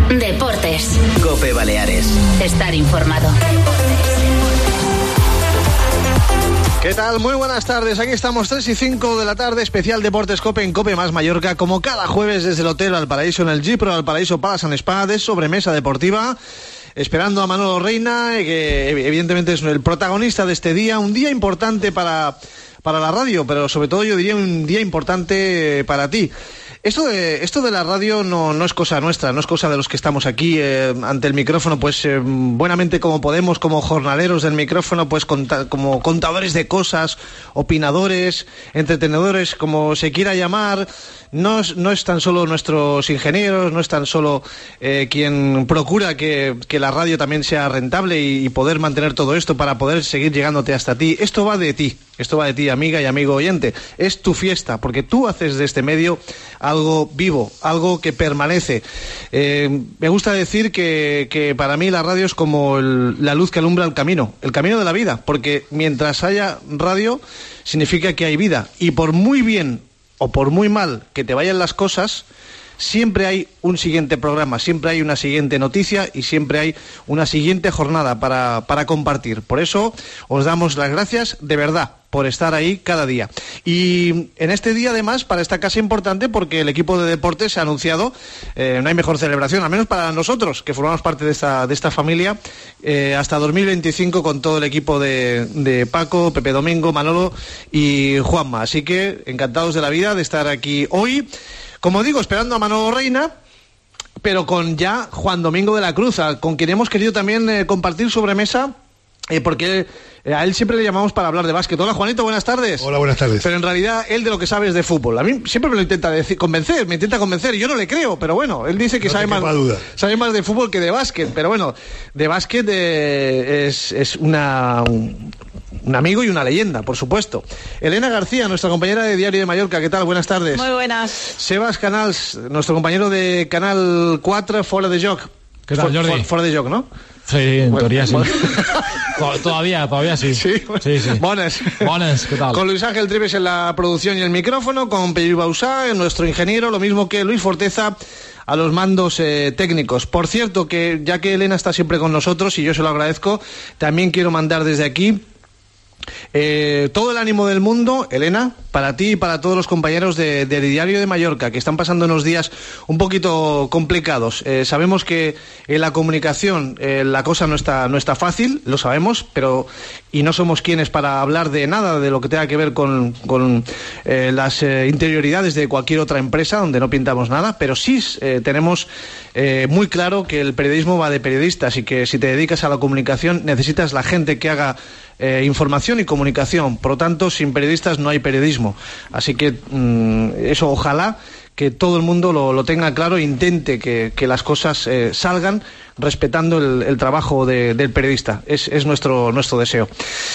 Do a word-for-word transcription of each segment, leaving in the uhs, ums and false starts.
Deportes. COPE Baleares. Estar informado. ¿Qué tal? Muy buenas tardes. Aquí estamos tres y cinco de la tarde, especial Deportes COPE en COPE más Mallorca, como cada jueves desde el Hotel Valparaíso en el Gipro Valparaíso Palace and Spa de sobremesa deportiva. Esperando a Manolo Reina, que evidentemente es el protagonista de este día, un día importante para, para la radio, pero sobre todo yo diría un día importante para ti. Esto de, esto de la radio no, no es cosa nuestra, no es cosa de los que estamos aquí eh, ante el micrófono, pues eh, buenamente como podemos, como jornaleros del micrófono, pues conta, como contadores de cosas, opinadores, entretenedores, como se quiera llamar. No es, no es tan solo nuestros ingenieros, no es tan solo eh, quien procura que, que la radio también sea rentable y, y poder mantener todo esto para poder seguir llegándote hasta ti. Esto va de ti, esto va de ti, amiga y amigo oyente. Es tu fiesta, porque tú haces de este medio algo vivo, algo que permanece. Eh, me gusta decir que, que para mí la radio es como el, la luz que alumbra el camino, el camino de la vida, porque mientras haya radio significa que hay vida, y por muy bien o por muy mal que te vayan las cosas, siempre hay un siguiente programa, siempre hay una siguiente noticia y siempre hay una siguiente jornada para, para compartir. Por eso os damos las gracias de verdad por estar ahí cada día. Y en este día, además, para esta casa importante, porque el equipo de deportes se ha anunciado, eh, no hay mejor celebración, al menos para nosotros, que formamos parte de esta, de esta familia, eh, hasta dos mil veinticinco con todo el equipo de, de Paco, Pepe Domingo, Manolo y Juanma. Así que encantados de la vida de estar aquí hoy, como digo, esperando a Manolo Reina, pero con ya Juan Domingo de la Cruz, con quien hemos querido también eh, compartir sobremesa, eh, porque eh, a él siempre le llamamos para hablar de básquet. Hola, Juanito, buenas tardes. Hola, buenas tardes. Pero en realidad él de lo que sabe es de fútbol. A mí siempre me lo intenta decir, convencer, me intenta convencer, y yo no le creo, pero bueno, él dice que no sabe más, sabe más de fútbol que de básquet, pero bueno, de básquet eh, es, es una... Un, un amigo y una leyenda, por supuesto. Elena García, nuestra compañera de Diario de Mallorca, ¿qué tal? Buenas tardes. Muy buenas. Sebas Canals, nuestro compañero de Canal cuatro, Fora de Joc. ¿Qué tal, Jordi? Fora de Joc, ¿no? Sí, en bueno, teoría sí. Bueno. todavía, todavía sí. Sí, sí, sí. Bones. Bones, ¿qué tal? Con Luis Ángel Trives en la producción y el micrófono, con Pedro Bausá, nuestro ingeniero, lo mismo que Luis Forteza a los mandos eh, técnicos. Por cierto, que ya que Elena está siempre con nosotros y yo se lo agradezco, también quiero mandar desde aquí Eh, todo el ánimo del mundo, Elena, para ti y para todos los compañeros de, de Diario de Mallorca, que están pasando unos días un poquito complicados. Eh, sabemos que en la comunicación eh, la cosa no está, no está fácil, lo sabemos, pero y no somos quienes para hablar de nada de lo que tenga que ver con, con eh, las eh, interioridades de cualquier otra empresa, donde no pintamos nada, pero sí eh, tenemos eh, muy claro que el periodismo va de periodistas y que si te dedicas a la comunicación necesitas la gente que haga Eh, información y comunicación. Por lo tanto, sin periodistas no hay periodismo. Así que mmm, eso ojalá que todo el mundo lo, lo tenga claro e intente que, que las cosas eh, salgan respetando el, el trabajo de, del periodista. Es, es nuestro, nuestro deseo.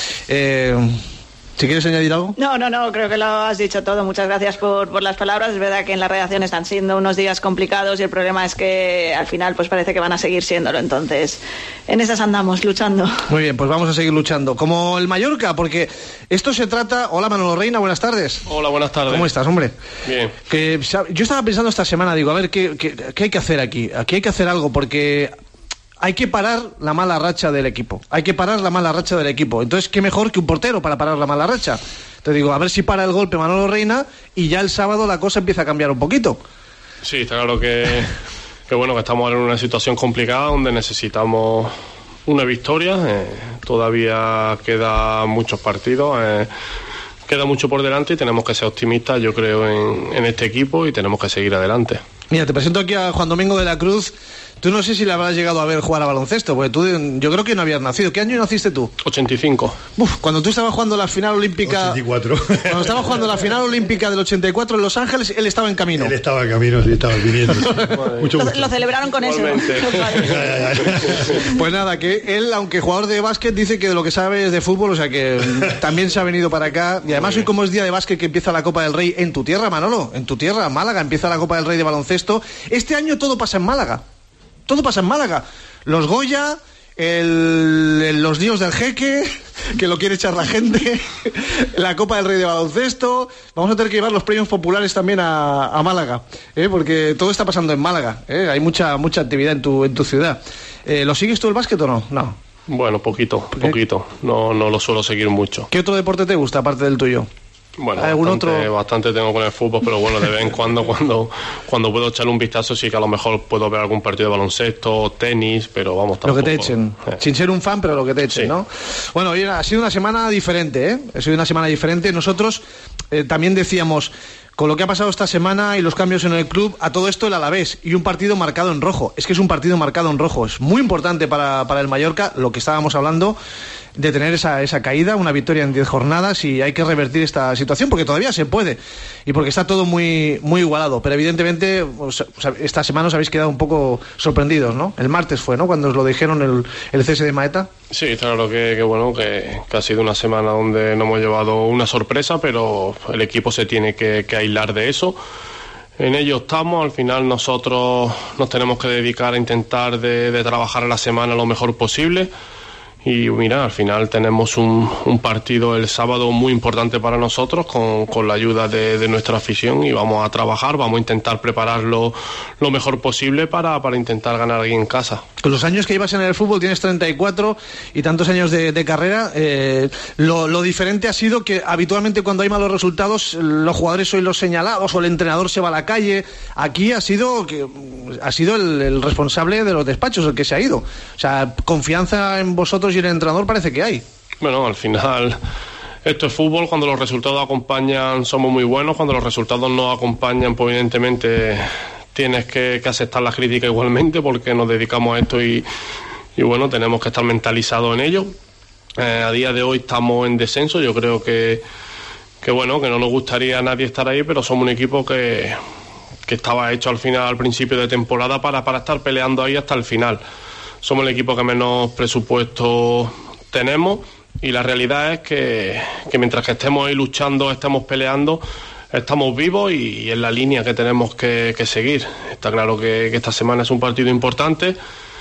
Eh, ¿Si quieres añadir algo? No, no, no, creo que lo has dicho todo. Muchas gracias por, por las palabras. Es verdad que en la redacción están siendo unos días complicados y el problema es que al final pues parece que van a seguir siéndolo. Entonces, en esas andamos, luchando. Muy bien, pues vamos a seguir luchando. Como el Mallorca, porque esto se trata... Hola, Manolo Reina, buenas tardes. Hola, buenas tardes. ¿Cómo estás, hombre? Bien. Que, yo estaba pensando esta semana, digo, a ver, ¿qué, qué, qué hay que hacer aquí? Aquí hay que hacer algo, porque... hay que parar la mala racha del equipo. Hay que parar la mala racha del equipo. Entonces, ¿qué mejor que un portero para parar la mala racha? Te digo, a ver si para el golpe Manolo Reina y ya el sábado la cosa empieza a cambiar un poquito. Sí, está claro que, que bueno, que estamos ahora en una situación complicada donde necesitamos una victoria. Eh, todavía quedan muchos partidos. Eh, queda mucho por delante y tenemos que ser optimistas, yo creo, en, en este equipo y tenemos que seguir adelante. Mira, te presento aquí a Juan Domingo de la Cruz. Tú no sé si le habrás llegado a ver jugar a baloncesto, porque tú, yo creo que no habías nacido. ¿Qué año naciste tú? ochenta y cinco. Uf, cuando tú estabas jugando la final olímpica... ochenta y cuatro. Cuando estabas jugando la final olímpica del ochenta y cuatro en Los Ángeles, él estaba en camino. Él estaba en camino, sí, estaba viniendo. Mucho lo, gusto. lo celebraron con Igualmente. eso. Pues nada, que él, aunque jugador de básquet, dice que de lo que sabe es de fútbol, o sea que también se ha venido para acá. Y además hoy, como es día de básquet, que empieza la Copa del Rey en tu tierra, Manolo, en tu tierra, Málaga, empieza la Copa del Rey de baloncesto. Este año todo pasa en Málaga. Todo pasa en Málaga. Los Goya, el, el, los líos del jeque, que lo quiere echar la gente, la Copa del Rey de baloncesto. Vamos a tener que llevar los premios populares también a, a Málaga, ¿eh? Porque todo está pasando en Málaga, ¿eh? Hay mucha mucha actividad en tu en tu ciudad. Eh, ¿Lo sigues tú el básquet o no? No. Bueno, poquito, poquito. No, no lo suelo seguir mucho. ¿Qué otro deporte te gusta aparte del tuyo? Bueno, ¿algún bastante, otro? bastante tengo con el fútbol, pero bueno, de vez en cuando, cuando cuando puedo echarle un vistazo, sí que a lo mejor puedo ver algún partido de baloncesto, tenis, pero vamos, tampoco. Lo que te echen, eh. sin ser un fan, pero lo que te echen, sí. ¿no? Bueno, hoy ha sido una semana diferente, ¿eh? Ha sido una semana diferente. Nosotros eh, también decíamos, con lo que ha pasado esta semana y los cambios en el club, a todo esto el Alavés y un partido marcado en rojo. Es que es un partido marcado en rojo. Es muy importante para, para el Mallorca, lo que estábamos hablando, de tener esa, esa caída, una victoria en diez jornadas, y hay que revertir esta situación porque todavía se puede y porque está todo muy muy igualado, pero evidentemente pues, esta semana os habéis quedado un poco sorprendidos, ¿no? El martes fue, ¿no?, cuando os lo dijeron el, el cese de Maeta. Sí, claro que, que bueno, que, que ha sido una semana donde nos hemos llevado una sorpresa, pero el equipo se tiene que, que aislar de eso. En ello estamos, al final nosotros nos tenemos que dedicar a intentar de, de trabajar a la semana lo mejor posible. Y mira, al final tenemos un, un partido el sábado muy importante para nosotros con, con la ayuda de, de nuestra afición, y vamos a trabajar, vamos a intentar prepararlo lo mejor posible para, para intentar ganar aquí en casa. Con los años que llevas en el fútbol, tienes treinta y cuatro y tantos años de, de carrera, eh, lo, lo diferente ha sido que habitualmente cuando hay malos resultados los jugadores sois los señalados o el entrenador se va a la calle. Aquí ha sido, que, ha sido el, el responsable de los despachos el que se ha ido. O sea, confianza en vosotros y el entrenador parece que hay. Bueno, al final esto es fútbol. Cuando los resultados acompañan somos muy buenos, cuando los resultados no acompañan, pues evidentemente tienes que, que aceptar la crítica igualmente, porque nos dedicamos a esto y, y bueno, tenemos que estar mentalizados en ello. Eh, a día de hoy estamos en descenso. Yo creo que, que bueno, que no nos gustaría a nadie estar ahí, pero somos un equipo que, que estaba hecho al final, al principio de temporada, para, para estar peleando ahí hasta el final. Somos el equipo que menos presupuesto tenemos, y la realidad es que, que mientras que estemos ahí luchando, estemos peleando, estamos vivos y, y en la línea que tenemos que, que seguir. Está claro que, que esta semana es un partido importante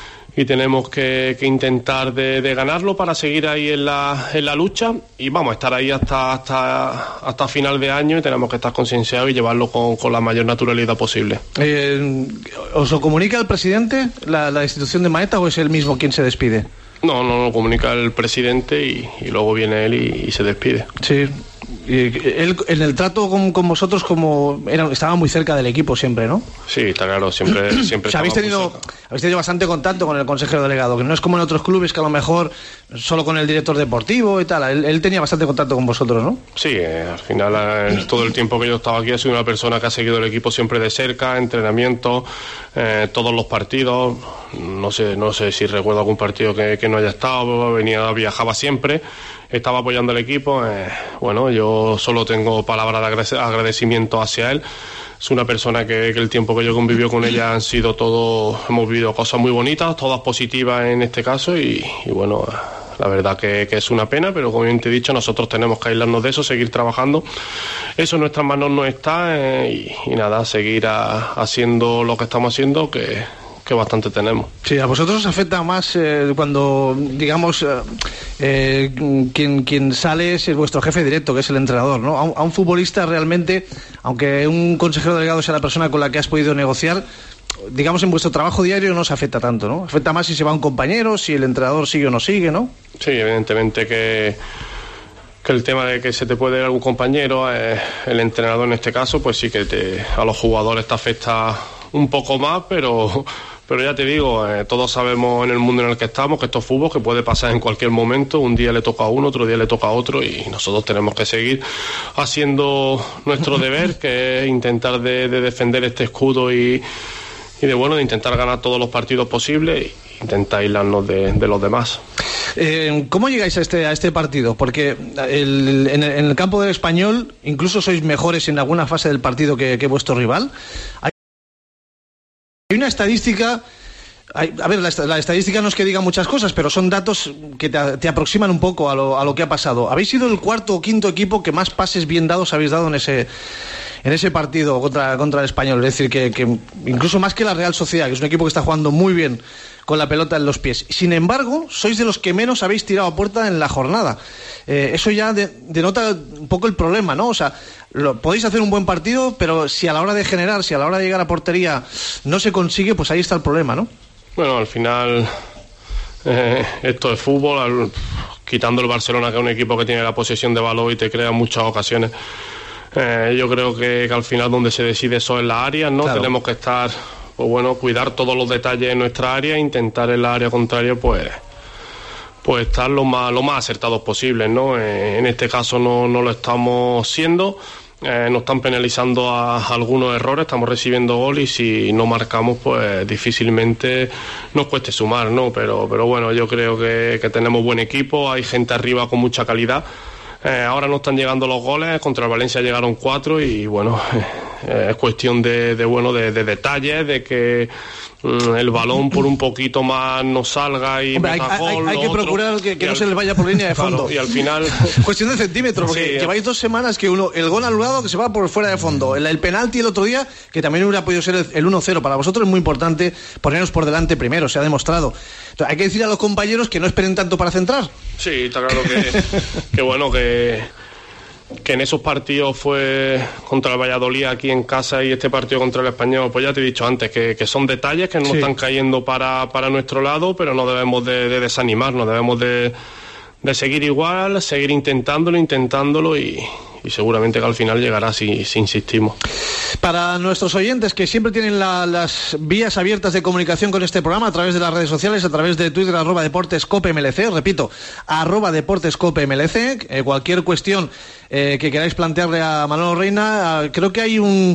y tenemos que, que intentar de, de ganarlo para seguir ahí en la, en la lucha, y vamos a estar ahí hasta, hasta, hasta final de año, y tenemos que estar concienciados y llevarlo con, con la mayor naturalidad posible. Eh, ¿Os lo comunica el presidente, la, la institución de Maeta, o es él mismo quien se despide? No, no lo comunica el presidente y, y luego viene él y, y se despide. Sí. Y él, en el trato con, con vosotros, como era, estaba muy cerca del equipo siempre, ¿no? Sí, está claro, siempre, siempre. O sea, habéis tenido, habéis tenido bastante contacto con el consejero delegado, que no es como en otros clubes que a lo mejor solo con el director deportivo y tal. Él, él tenía bastante contacto con vosotros, ¿no? Sí, eh, al final, eh, todo el tiempo que yo estaba aquí, he sido una persona que ha seguido el equipo siempre de cerca, entrenamientos, eh, todos los partidos. No sé, no sé si recuerdo algún partido que, que no haya estado. Venía, viajaba siempre. Estaba apoyando al equipo. Eh, bueno, yo solo tengo palabras de agradecimiento hacia él. Es una persona que, que el tiempo que yo convivió con ella han sido todo, hemos vivido cosas muy bonitas, todas positivas en este caso, y, y bueno, la verdad que, que es una pena, pero como bien te he dicho, nosotros tenemos que aislarnos de eso, seguir trabajando. Eso en nuestras manos no está, eh, y, y nada, seguir a, haciendo lo que estamos haciendo, que que bastante tenemos. Sí, a vosotros os afecta más eh, cuando, digamos, eh, eh, quien, quien sale es vuestro jefe directo, que es el entrenador, ¿no? A un, a un futbolista realmente, aunque un consejero delegado sea la persona con la que has podido negociar, digamos, en vuestro trabajo diario no os afecta tanto, ¿no? Afecta más si se va un compañero, si el entrenador sigue o no sigue, ¿no? Sí, evidentemente que que el tema de que se te puede ir algún compañero, eh, el entrenador en este caso, pues sí que te, a los jugadores te afecta un poco más, pero pero ya te digo, eh, todos sabemos en el mundo en el que estamos que esto es fútbol, que puede pasar en cualquier momento. Un día le toca a uno, otro día le toca a otro, y nosotros tenemos que seguir haciendo nuestro deber, que es intentar de, de defender este escudo y, y de bueno de intentar ganar todos los partidos posibles e intentar aislarnos de, de los demás. Eh, ¿Cómo llegáis a este a este partido? Porque el, en, el, en el campo del Español incluso sois mejores en alguna fase del partido que, que vuestro rival. Hay Hay una estadística, hay, a ver, la, la estadística no es que diga muchas cosas, pero son datos que te, te aproximan un poco a lo, a lo que ha pasado. Habéis sido el cuarto o quinto equipo que más pases bien dados habéis dado en ese en ese partido contra, contra el Español. Es decir, que, que incluso más que la Real Sociedad, que es un equipo que está jugando muy bien con la pelota en los pies. Sin embargo, sois de los que menos habéis tirado a puerta en la jornada. Eh, eso ya de, denota un poco el problema, ¿no? O sea, lo, podéis hacer un buen partido, pero si a la hora de generar, si a la hora de llegar a portería no se consigue, pues ahí está el problema, ¿no? Bueno, al final eh, esto es fútbol, al, quitando el Barcelona, que es un equipo que tiene la posesión de balón y te crea muchas ocasiones. Eh, yo creo que, que al final donde se decide eso es la área, ¿no? Claro. Tenemos que estar, pues bueno, cuidar todos los detalles en nuestra área e intentar en la área contraria, pues, pues estar lo más, lo más acertados posible, ¿no? Eh, en este caso no, no lo estamos siendo. Eh, nos están penalizando a, a algunos errores, estamos recibiendo gol y si no marcamos pues difícilmente nos cueste sumar, ¿no? Pero, pero bueno, yo creo que, que tenemos buen equipo, hay gente arriba con mucha calidad. Eh, ahora no están llegando los goles, contra el Valencia llegaron cuatro y bueno, eh, es cuestión de, de bueno de, de detalles, de que mm, el balón por un poquito más no salga y Hombre, meta hay, gol. hay, hay que otro, procurar que, que no al, se les vaya por línea de fondo. Claro, y al final cuestión de centímetros, porque sí, lleváis dos semanas que uno el gol anulado que se va por fuera de fondo, el, el penalti el otro día que también hubiera podido ser el, el uno cero. Para vosotros es muy importante ponernos por delante primero, se ha demostrado. Entonces, hay que decir a los compañeros que no esperen tanto para centrar. Sí, está claro que, que bueno, que, que en esos partidos fue contra el Valladolid aquí en casa y este partido contra el Español, pues ya te he dicho antes, que, que son detalles que no sí. están cayendo para, para nuestro lado, pero no debemos de, de desanimarnos, debemos de, de seguir igual, seguir intentándolo, intentándolo y... y seguramente que al final llegará si, si insistimos. Para nuestros oyentes que siempre tienen la, las vías abiertas de comunicación con este programa a través de las redes sociales, a través de Twitter, arroba deportescopemlc, repito, arroba deportescopemlc, eh, cualquier cuestión eh, que queráis plantearle a Manolo Reina, eh, creo que hay un,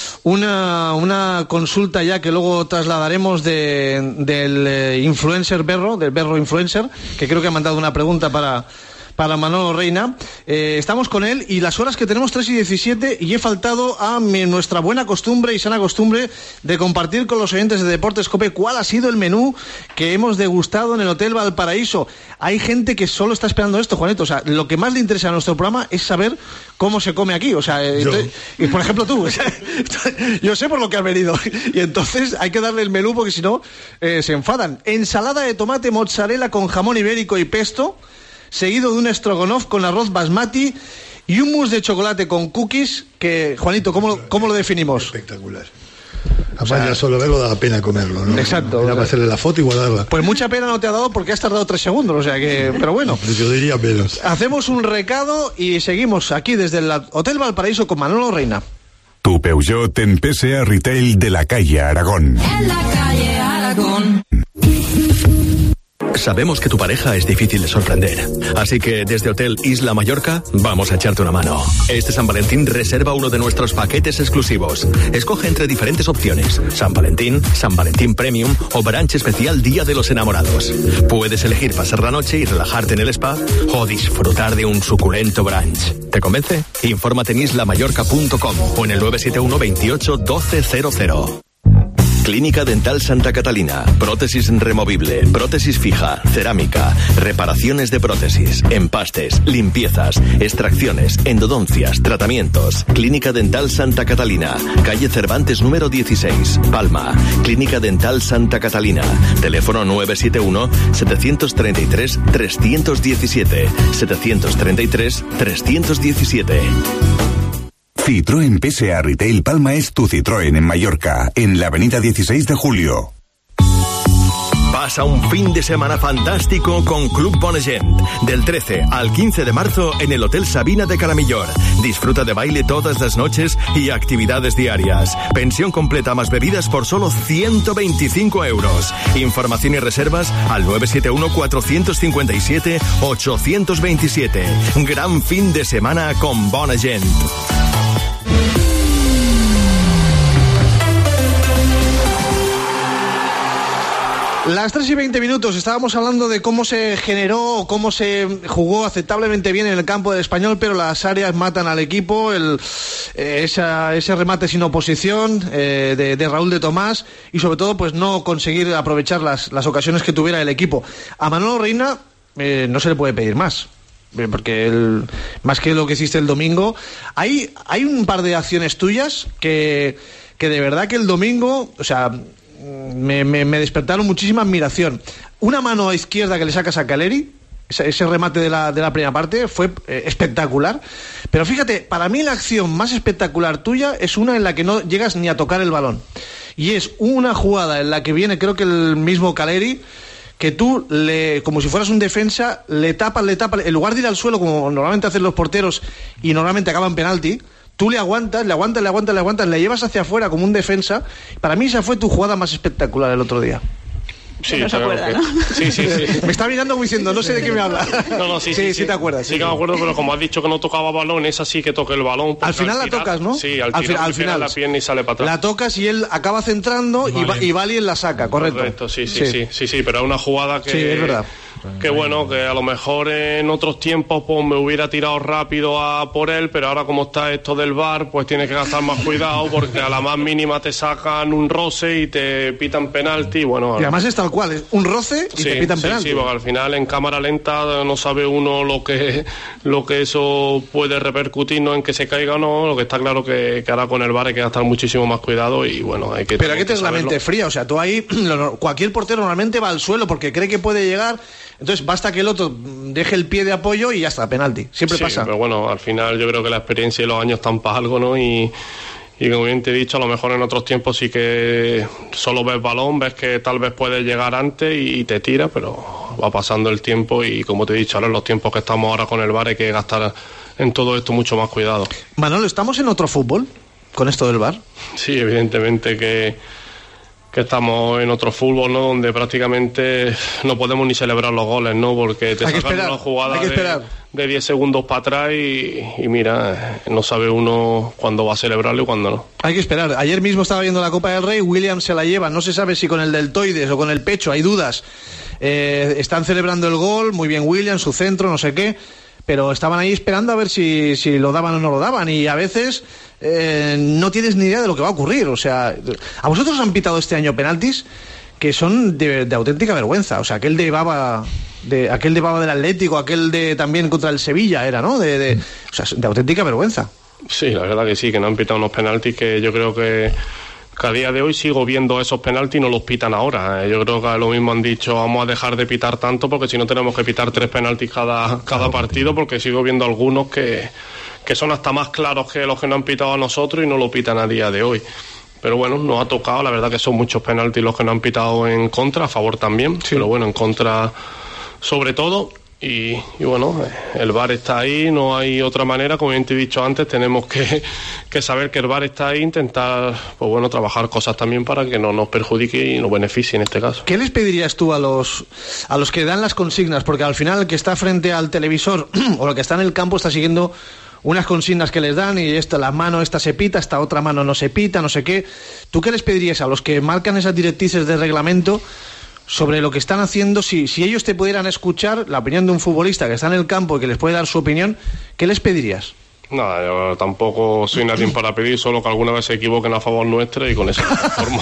una, una consulta ya que luego trasladaremos de, del eh, influencer Berro, del Berro Influencer, que creo que ha mandado una pregunta para... para Manolo Reina. Eh, estamos con él y las horas que tenemos tres y diecisiete y he faltado a mi, nuestra buena costumbre y sana costumbre de compartir con los oyentes de Deportes Cope cuál ha sido el menú que hemos degustado en el Hotel Valparaíso. Hay gente que solo está esperando esto, Juanito. O sea, lo que más le interesa a nuestro programa es saber cómo se come aquí. O sea, entonces, y por ejemplo tú, o sea, yo sé por lo que has venido y entonces hay que darle el menú porque si no eh, se enfadan. Ensalada de tomate mozzarella con jamón ibérico y pesto, seguido de un stroganoff con arroz basmati y un mousse de chocolate con cookies que, Juanito, ¿cómo, cómo lo definimos? Espectacular. Además, o sea, ya solo verlo da pena comerlo, ¿no? Exacto. Era para hacerle la foto y guardarla. Pues mucha pena no te ha dado porque has tardado tres segundos, o sea que... Pero bueno. Yo diría menos. Hacemos un recado y seguimos aquí desde el Hotel Valparaíso con Manolo Reina. Tu Peugeot en P S A Retail de la calle Aragón. En la calle Aragón. Sabemos que tu pareja es difícil de sorprender, así que desde Hotel Isla Mallorca vamos a echarte una mano. Este San Valentín reserva uno de nuestros paquetes exclusivos. Escoge entre diferentes opciones: San Valentín, San Valentín Premium o brunch especial Día de los Enamorados. Puedes elegir pasar la noche y relajarte en el spa o disfrutar de un suculento brunch. ¿Te convence? Infórmate en isla mallorca punto com o en el nueve siete uno veintiocho doce cero cero. Clínica Dental Santa Catalina. Prótesis removible, prótesis fija, cerámica, reparaciones de prótesis, empastes, limpiezas, extracciones, endodoncias, tratamientos. Clínica Dental Santa Catalina. Calle Cervantes número dieciséis, Palma. Clínica Dental Santa Catalina. Teléfono nueve siete uno, siete tres tres, tres uno siete. siete tres tres, tres uno siete. Citroën P S A Retail Palma es tu Citroën en Mallorca, en la avenida dieciséis de julio. Pasa un fin de semana fantástico con Club Bonagent. Del trece al quince de marzo en el Hotel Sabina de Caramillor. Disfruta de baile todas las noches y actividades diarias. Pensión completa más bebidas por solo ciento veinticinco euros. Información y reservas al nueve siete uno, cuatro cinco siete, ocho dos siete. Gran fin de semana con Bonagent. Las tres y veinte minutos, estábamos hablando de cómo se generó, cómo se jugó aceptablemente bien en el campo del Español, pero las áreas matan al equipo, el, eh, esa, ese remate sin oposición eh, de, de Raúl de Tomás y sobre todo pues no conseguir aprovechar las, las ocasiones que tuviera el equipo. A Manolo Reina eh, no se le puede pedir más. porque el, más que lo que hiciste el domingo, hay, hay un par de acciones tuyas que, que de verdad que el domingo, o sea, me, me, me despertaron muchísima admiración. Una mano a izquierda que le sacas a Caleri, ese, ese remate de la, de la primera parte fue eh, espectacular, pero fíjate, para mí la acción más espectacular tuya es una en la que no llegas ni a tocar el balón, y es una jugada en la que viene, creo que el mismo Caleri, que tú, le, como si fueras un defensa, le tapas, le tapas, en lugar de ir al suelo como normalmente hacen los porteros y normalmente acaban penalti, tú le aguantas, le aguantas, le aguantas, le aguantas, le llevas hacia afuera como un defensa. Para mí esa fue tu jugada más espectacular el otro día. Sí, no se acuerda, que... ¿no? Sí, sí, sí. Me está mirando como diciendo, no sé de qué me habla. No, no, sí, sí, sí, sí, sí, sí te acuerdas. Sí, sí, que me acuerdo, pero como has dicho que no tocaba balón, esa sí que toque el balón. Al final al la tocas, ¿no? Sí, al, al, tirar, al final la pierna y sale para atrás. La tocas y él acaba centrando y, va, y Valien la saca, correcto. Correcto, sí, sí, sí, sí, sí, sí, pero es una jugada que... Sí, es verdad. Que bueno, que a lo mejor en otros tiempos pues me hubiera tirado rápido a por él, pero ahora como está esto del V A R, pues tienes que gastar más cuidado porque a la más mínima te sacan un roce y te pitan penalti. Bueno, y además es tal cual, es un roce y sí, te pitan sí, penalti. Sí, porque al final en cámara lenta no sabe uno lo que lo que eso puede repercutir, no en que se caiga o no. Lo que está claro que, que ahora con el V A R hay que gastar muchísimo más cuidado y bueno, hay que... Pero hay que tener la mente fría, o sea, tú ahí, cualquier portero normalmente va al suelo porque cree que puede llegar, entonces basta que el otro deje el pie de apoyo y ya está, penalti, siempre sí, pasa. Pero bueno, al final yo creo que la experiencia y los años están para algo, ¿no? Y, y como bien te he dicho, a lo mejor en otros tiempos sí que solo ves balón, ves que tal vez puedes llegar antes y te tira, pero va pasando el tiempo y como te he dicho, ahora en los tiempos que estamos ahora con el V A R hay que gastar en todo esto mucho más cuidado. Manolo, ¿estamos en otro fútbol con esto del V A R? Sí, evidentemente que... que estamos en otro fútbol, ¿no? Donde prácticamente no podemos ni celebrar los goles, ¿no? Porque te sacan una jugada de, de diez segundos para atrás y, y mira, no sabe uno cuándo va a celebrarlo y cuándo no. Hay que esperar. Ayer mismo estaba viendo la Copa del Rey, Williams se la lleva, no se sabe si con el deltoides o con el pecho, hay dudas. Eh, están celebrando el gol, muy bien Williams, su centro, no sé qué, pero estaban ahí esperando a ver si, si lo daban o no lo daban, y a veces eh, no tienes ni idea de lo que va a ocurrir. O sea, a vosotros han pitado este año penaltis que son de, de auténtica vergüenza. O sea, aquel de Baba, de, aquel de Baba del Atlético, aquel de también contra el Sevilla era, ¿no? De, de, o sea, de auténtica vergüenza. Sí, la verdad que sí, que no han pitado unos penaltis que yo creo que... que a día de hoy sigo viendo esos penaltis y no los pitan ahora. Yo creo que lo mismo han dicho, vamos a dejar de pitar tanto porque si no tenemos que pitar tres penaltis cada, cada partido, porque sigo viendo algunos que, que son hasta más claros que los que no han pitado a nosotros y no lo pitan a día de hoy. Pero bueno, nos ha tocado, la verdad que son muchos penaltis los que no han pitado en contra, a favor también, sí. Pero bueno, en contra sobre todo. Y, y bueno, el V A R está ahí, no hay otra manera, como bien te he dicho antes, tenemos que, que saber que el V A R está ahí, intentar, pues bueno, trabajar cosas también para que no nos perjudique y nos beneficie en este caso. ¿Qué les pedirías tú a los a los que dan las consignas? Porque al final el que está frente al televisor o el que está en el campo está siguiendo unas consignas que les dan y esta, la mano esta se pita, esta otra mano no se pita, no sé qué. ¿Tú qué les pedirías a los que marcan esas directrices de reglamento sobre lo que están haciendo? Si, si ellos te pudieran escuchar la opinión de un futbolista que está en el campo y que les puede dar su opinión, ¿qué les pedirías? Nada, yo tampoco soy nadie para pedir, solo que alguna vez se equivoquen a favor nuestra y con eso forma.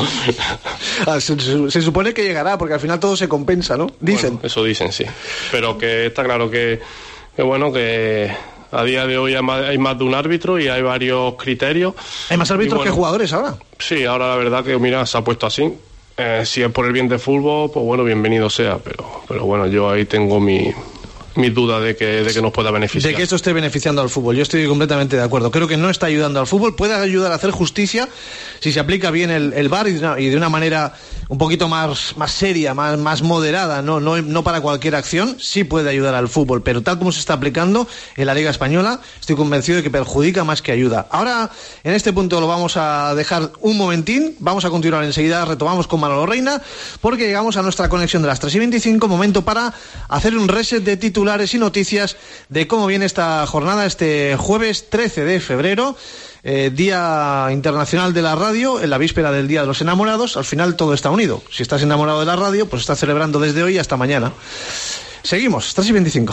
ah, se, se, se supone que llegará, porque al final todo se compensa, ¿no? Dicen. Bueno, eso dicen, sí. Pero que está claro que, que bueno, que a día de hoy hay más, hay más de un árbitro y hay varios criterios. ¿Hay más árbitros bueno, que jugadores ahora? Sí, ahora la verdad que, mira, se ha puesto así. Eh, si es por el bien del fútbol, pues bueno, bienvenido sea, pero pero bueno, yo ahí tengo mi mis dudas de que, de que nos pueda beneficiar. De que esto esté beneficiando al fútbol, yo estoy completamente de acuerdo. Creo que no está ayudando al fútbol, puede ayudar a hacer justicia si se aplica bien el, el V A R y de, una, y de una manera un poquito más, más seria, más, más moderada, no, no, no para cualquier acción, sí puede ayudar al fútbol, pero tal como se está aplicando en la Liga Española, estoy convencido de que perjudica más que ayuda. Ahora, en este punto lo vamos a dejar un momentín, vamos a continuar enseguida, retomamos con Manolo Reina, porque llegamos a nuestra conexión de las tres y veinticinco, momento para hacer un reset de titulares y noticias de cómo viene esta jornada este jueves trece de febrero, eh, Día Internacional de la Radio, en la víspera del Día de los Enamorados. Al final todo está unido. Si estás enamorado de la radio, pues estás celebrando desde hoy hasta mañana. Seguimos, tres y veinticinco.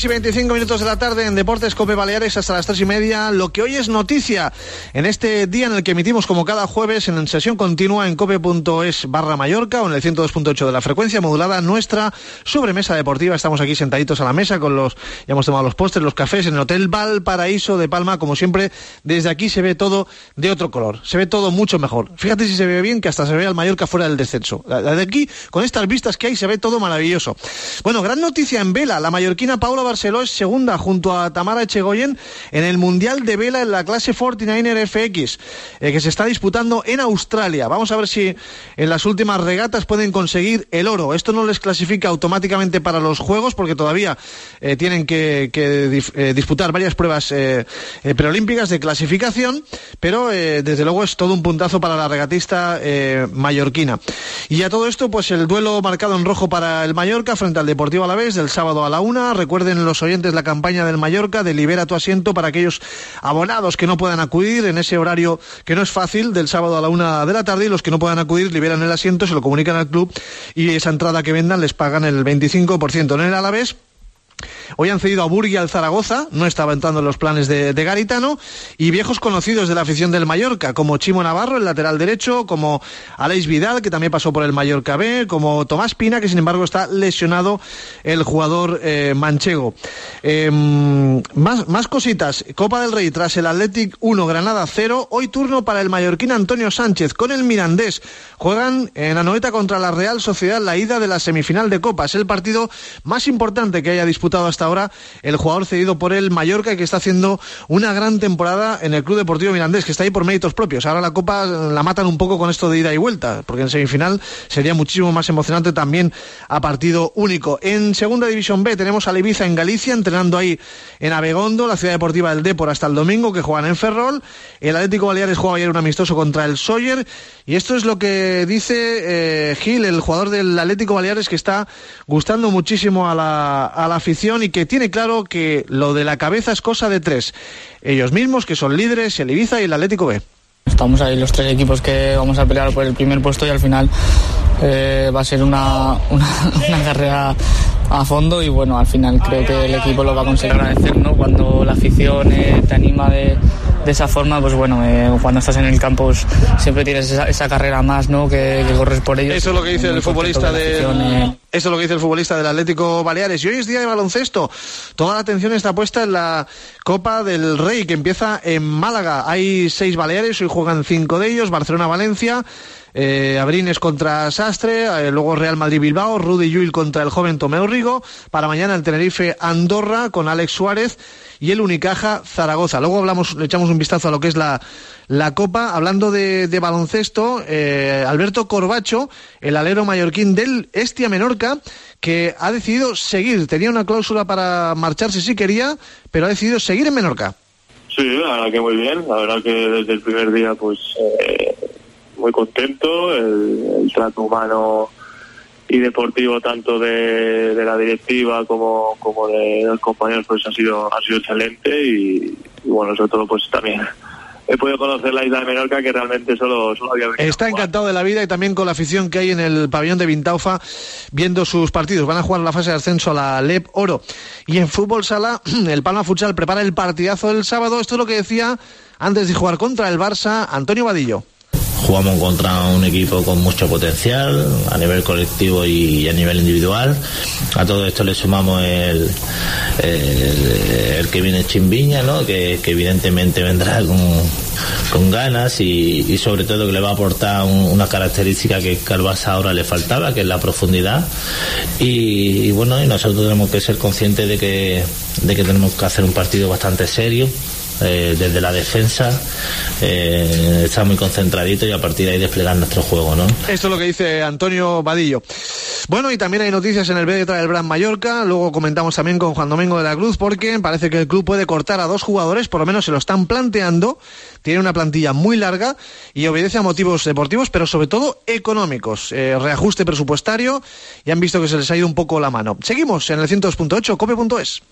tres y veinticinco minutos de la tarde en Deportes Cope Baleares hasta las tres y media. Lo que hoy es noticia en este día en el que emitimos como cada jueves en sesión continua en cope.es barra Mallorca o en el ciento dos punto ocho de la frecuencia modulada nuestra sobremesa deportiva. Estamos aquí sentaditos a la mesa con los, ya hemos tomado los postres, los cafés en el Hotel Valparaíso de Palma. Como siempre, desde aquí se ve todo de otro color. Se ve todo mucho mejor. Fíjate si se ve bien que hasta se ve al Mallorca fuera del descenso. De aquí, con estas vistas que hay, se ve todo maravilloso. Bueno, gran noticia en vela. La mallorquina Paula Barceló es segunda junto a Tamara Echegoyen en el Mundial de Vela en la clase cuarenta y nueve F X, eh, que se está disputando en Australia. Vamos a ver si en las últimas regatas pueden conseguir el oro. Esto no les clasifica automáticamente para los Juegos porque todavía eh, tienen que, que dif, eh, disputar varias pruebas eh, eh, preolímpicas de clasificación, pero eh, desde luego es todo un puntazo para la regatista eh, mallorquina. Y a todo esto, pues el duelo marcado en rojo para el Mallorca frente al Deportivo Alavés del sábado a la una. Recuerden los oyentes la campaña del Mallorca de Libera tu asiento para aquellos abonados que no puedan acudir en ese horario que no es fácil, del sábado a la una de la tarde, y los que no puedan acudir liberan el asiento, se lo comunican al club y esa entrada que vendan les pagan el veinticinco por ciento. En el Alavés hoy han cedido a Burgui al Zaragoza, no estaba entrando en los planes de, de Garitano, y viejos conocidos de la afición del Mallorca, como Chimo Navarro, el lateral derecho, como Aleix Vidal, que también pasó por el Mallorca B, como Tomás Pina, que sin embargo está lesionado, el jugador eh, manchego. Eh, más, más cositas. Copa del Rey tras el Athletic uno, Granada cero, hoy turno para el mallorquín Antonio Sánchez con el Mirandés. Juegan en Anoeta contra la Real Sociedad la ida de la semifinal de Copa. Es el partido más importante que haya disputado hasta ahora el jugador cedido por el Mallorca, que está haciendo una gran temporada en el Club Deportivo Mirandés, que está ahí por méritos propios. Ahora la Copa la matan un poco con esto de ida y vuelta, porque en semifinal sería muchísimo más emocionante también a partido único. En Segunda División B tenemos a Ibiza en Galicia, entrenando ahí en Abegondo, la ciudad deportiva del Depor, hasta el domingo, que juegan en Ferrol. El Atlético Baleares juega ayer un amistoso contra el Sóller, y esto es lo que dice eh, Gil, el jugador del Atlético Baleares, que está gustando muchísimo a la, a la afición y que tiene claro que lo de la cabeza es cosa de tres. Ellos mismos, que son líderes, el Ibiza y el Atlético B. Estamos ahí los tres equipos que vamos a pelear por el primer puesto y al final eh, va a ser una, una, una carrera a fondo y bueno, al final creo que el equipo lo va a conseguir. Agradecer, ¿no? Cuando la afición eh, te anima de, de esa forma, pues bueno, eh, cuando estás en el campo pues, siempre tienes esa, esa carrera más, ¿no? Que, que corres por ellos. Eso es lo que dice el futbolista de, afición, eh. eso es lo que dice el futbolista del Atlético Baleares. Y hoy es día de baloncesto. Toda la atención está puesta en la Copa del Rey, que empieza en Málaga. Hay seis Baleares, hoy juegan cinco de ellos: Barcelona-Valencia, Eh, Abrines contra Sastre, eh, luego Real Madrid-Bilbao, Rudy Llull contra el joven Tomeu Rigo. Para mañana el Tenerife-Andorra con Alex Suárez y el Unicaja-Zaragoza. Luego hablamos, le echamos un vistazo a lo que es la, la Copa. Hablando de, de baloncesto, eh, Alberto Corbacho, el alero mallorquín del Estia Menorca, que ha decidido seguir. Tenía una cláusula para marcharse si quería, pero ha decidido seguir en Menorca. Sí, la verdad que muy bien. La verdad que desde el primer día, pues... Eh... muy contento, el, el trato humano y deportivo tanto de, de la directiva como, como de los compañeros pues ha sido ha sido excelente y, y bueno, sobre todo pues también he podido conocer la isla de Menorca, que realmente solo, solo había venido. Está encantado de la vida y también con la afición que hay en el pabellón de Vintaufa viendo sus partidos. Van a jugar la fase de ascenso a la L E P Oro. Y en fútbol sala, el Palma Futsal prepara el partidazo del sábado. Esto es lo que decía antes de jugar contra el Barça Antonio Vadillo. Jugamos contra un equipo con mucho potencial a nivel colectivo y a nivel individual. A todo esto le sumamos el, el, el que viene Chimbiña, ¿no? que, que evidentemente vendrá con, con ganas y, y sobre todo que le va a aportar un, una característica que al Barça ahora le faltaba, que es la profundidad. Y, y bueno, y nosotros tenemos que ser conscientes de que, de que tenemos que hacer un partido bastante serio. Eh, desde la defensa, eh, está muy concentradito y a partir de ahí desplegar nuestro juego, ¿no? Esto es lo que dice Antonio Vadillo. Bueno, y también hay noticias en el B detrás del Gran Mallorca. Luego comentamos también con Juan Domingo de la Cruz, porque parece que el club puede cortar a dos jugadores, por lo menos se lo están planteando. Tiene una plantilla muy larga y obedece a motivos deportivos, pero sobre todo económicos. Eh, reajuste presupuestario y han visto que se les ha ido un poco la mano. Seguimos en el ciento dos punto ocho, cope punto es.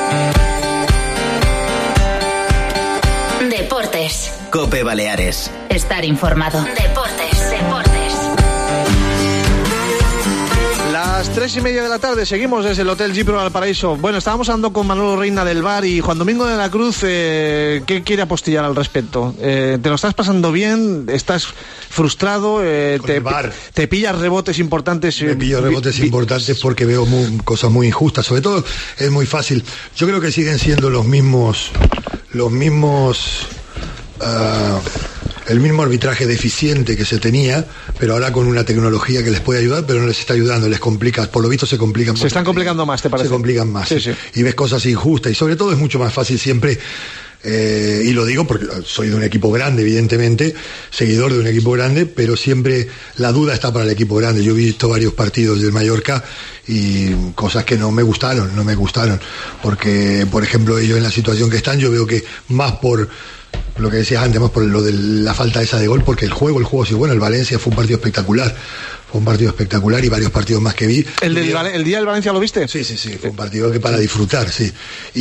Deportes. Cope Baleares. Estar informado. Deportes, deportes. Las tres y media de la tarde, seguimos desde el Hotel Gipro Valparaíso. Bueno, estábamos hablando con Manolo Reina del V A R y Juan Domingo de la Cruz, eh, ¿qué quiere apostillar al respecto? Eh, ¿Te lo estás pasando bien? ¿Estás frustrado? Eh, te, el V A R. ¿Te pillas rebotes importantes? Me pillo rebotes vi, importantes porque veo muy, cosas muy injustas. Sobre todo es muy fácil. Yo creo que siguen siendo los mismos, los mismos... Uh, el mismo arbitraje deficiente que se tenía, pero ahora con una tecnología que les puede ayudar, pero no les está ayudando, les complica, por lo visto se complican más. Se están complicando más, ¿te parece? Se complican más, sí, sí. Y ves cosas injustas, y sobre todo es mucho más fácil siempre, eh, y lo digo porque soy de un equipo grande, evidentemente, seguidor de un equipo grande, pero siempre la duda está para el equipo grande. Yo he visto varios partidos del Mallorca y cosas que no me gustaron, no me gustaron, porque, por ejemplo, ellos en la situación que están, yo veo que más por... lo que decías antes, más por lo de la falta esa de gol, porque el juego, el juego sí, bueno, el Valencia fue un partido espectacular, fue un partido espectacular y varios partidos más que vi. ¿El, del, el día del Valencia lo viste? Sí, sí, sí, fue un partido que para disfrutar, sí.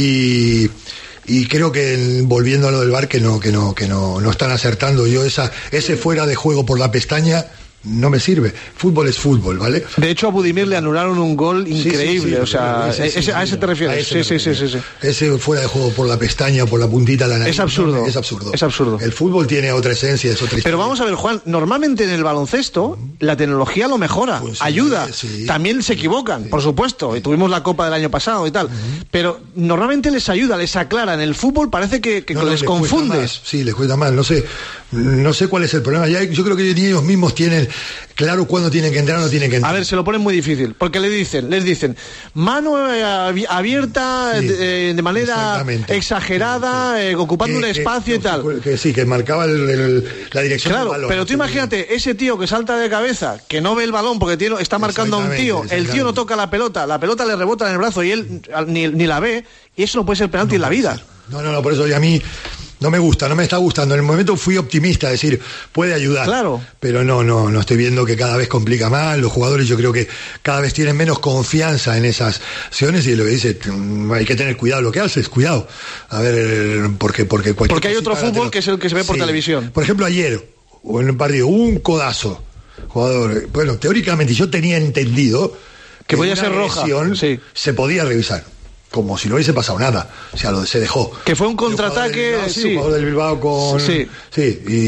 Y, y creo que volviendo a lo del V A R, que no, que no, que no, no están acertando. Yo esa, ese fuera de juego por la pestaña no me sirve. Fútbol es fútbol, ¿vale? De hecho, a Budimir le anularon un gol increíble, sí, sí, sí, o sea, ese, ese, ese, a ese te refieres. Ese sí, sí, sí, sí, sí. Ese fuera de juego por la pestaña, por la puntita de la nariz. Es absurdo. No, es absurdo. Es absurdo. El fútbol tiene otra esencia, es otra historia. Pero vamos a ver, Juan, normalmente en el baloncesto la tecnología lo mejora, pues sí, ayuda. Sí. También se equivocan, sí, por supuesto, y tuvimos la Copa del año pasado y tal. Uh-huh. Pero normalmente les ayuda, les aclara. En el fútbol parece que, que no, les, les confunde. Sí, les cuesta más. No sé, no sé cuál es el problema. Ya, yo creo que ellos mismos tienen claro cuándo tienen que entrar o no tienen que entrar. A ver, se lo ponen muy difícil, porque le dicen, les dicen, mano eh, abierta sí, eh, de manera exagerada, sí, sí. Eh, ocupando que, un espacio que, y tal. Que sí, que marcaba el, el, la dirección claro, del balón. Pero tú imagínate, ese tío que salta de cabeza, que no ve el balón porque tiene, está marcando a un tío, el tío no toca la pelota, la pelota le rebota en el brazo y él ni, ni la ve, y eso no puede ser penalti no, en la vida. No, no, no, por eso y a mí no me gusta, no me está gustando. En el momento fui optimista, es decir, puede ayudar. Claro. Pero no, no, no estoy viendo que cada vez complica más. Los jugadores yo creo que cada vez tienen menos confianza en esas acciones y lo que dice, hay que tener cuidado lo que haces, cuidado. A ver, porque porque Porque hay otro fútbol que es el que se ve por sí. televisión. Por ejemplo, ayer, o en un partido, hubo un codazo. Jugador, bueno, teóricamente yo tenía entendido que podía ser roja. Sí. Se podía revisar. Como si no hubiese pasado nada, o sea, lo se dejó. Que fue un contraataque, Bilbao, sí, sí. Un jugador del Bilbao con... Sí. Sí,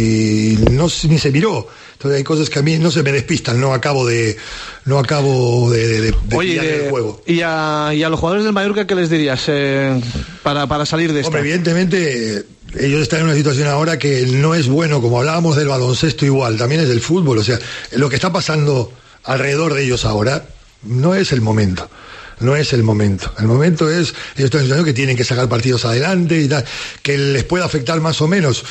y no, ni se miró. Entonces hay cosas que a mí no se me despistan, no acabo de... No acabo de... de, de Oye, de, el juego. ¿Y a, y a los jugadores del Mallorca qué les dirías eh, para, para salir de esto? Hombre, evidentemente... Ellos están en una situación ahora que no es bueno, como hablábamos del baloncesto igual, también es del fútbol, o sea, lo que está pasando alrededor de ellos ahora no es el momento. No es el momento. El momento es, ellos están diciendo que tienen que sacar partidos adelante y tal, que les pueda afectar más o menos.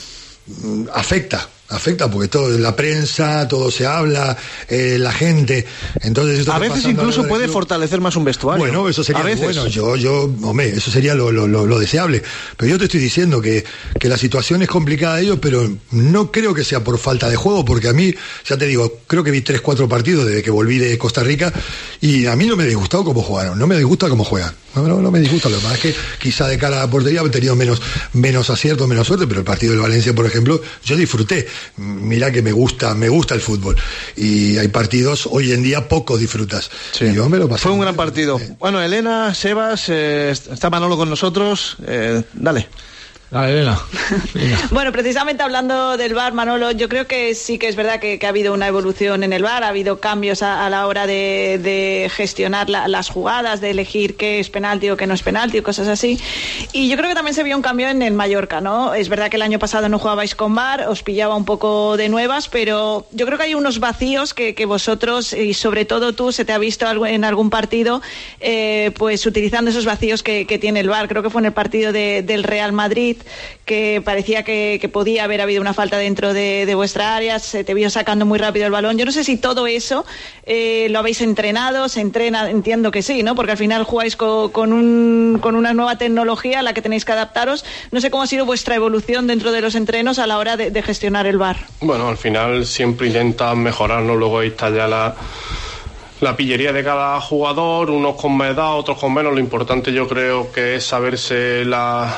Afecta, afecta porque todo, la prensa, todo se habla, eh, la gente. Entonces esto a veces incluso puede fortalecer más un vestuario. Bueno, eso sería a veces. bueno. Yo, yo, hombre, eso sería lo, lo, lo, lo deseable. Pero yo te estoy diciendo que, que la situación es complicada de ellos, pero no creo que sea por falta de juego, porque a mí, ya te digo, creo que vi tres, cuatro partidos desde que volví de Costa Rica y a mí no me ha disgustado cómo jugaron, no me disgusta cómo juegan. No, no, no me disgusta, lo más es que quizá de cara a la portería han tenido menos, menos acierto, menos suerte, pero el partido del Valencia, por ejemplo, yo disfruté. Mira que me gusta, me gusta el fútbol. Y hay partidos, hoy en día pocos disfrutas. Sí. Y yo me lo pasé. Fue un gran partido. Eh. Bueno, Elena, Sebas, eh, está Manolo con nosotros. Eh, dale. Dale, Elena. Bueno, precisamente hablando del V A R, Manolo, yo creo que sí que es verdad que, que ha habido una evolución en el V A R, ha habido cambios a, a la hora de, de gestionar la, las jugadas, de elegir qué es penalti o qué no es penalti o cosas así. Y yo creo que también se vio un cambio en el Mallorca, ¿no? Es verdad que el año pasado no jugabais con V A R, os pillaba un poco de nuevas, pero yo creo que hay unos vacíos que, que vosotros, y sobre todo tú, se te ha visto en algún partido, eh, pues utilizando esos vacíos que, que tiene el V A R. Creo que fue en el partido de, del Real Madrid, que parecía que, que podía haber habido una falta dentro de, de vuestra área, se te vio sacando muy rápido el balón. Yo no sé si todo eso eh, lo habéis entrenado, se entrena, entiendo que sí, ¿no? Porque al final jugáis con, con, un, con una nueva tecnología a la que tenéis que adaptaros. No sé cómo ha sido vuestra evolución dentro de los entrenos a la hora de, de gestionar el V A R. Bueno, al final siempre intentas mejorarnos, luego ahí está ya la... la pillería de cada jugador, unos con más edad, otros con menos. Lo importante yo creo que es saberse la,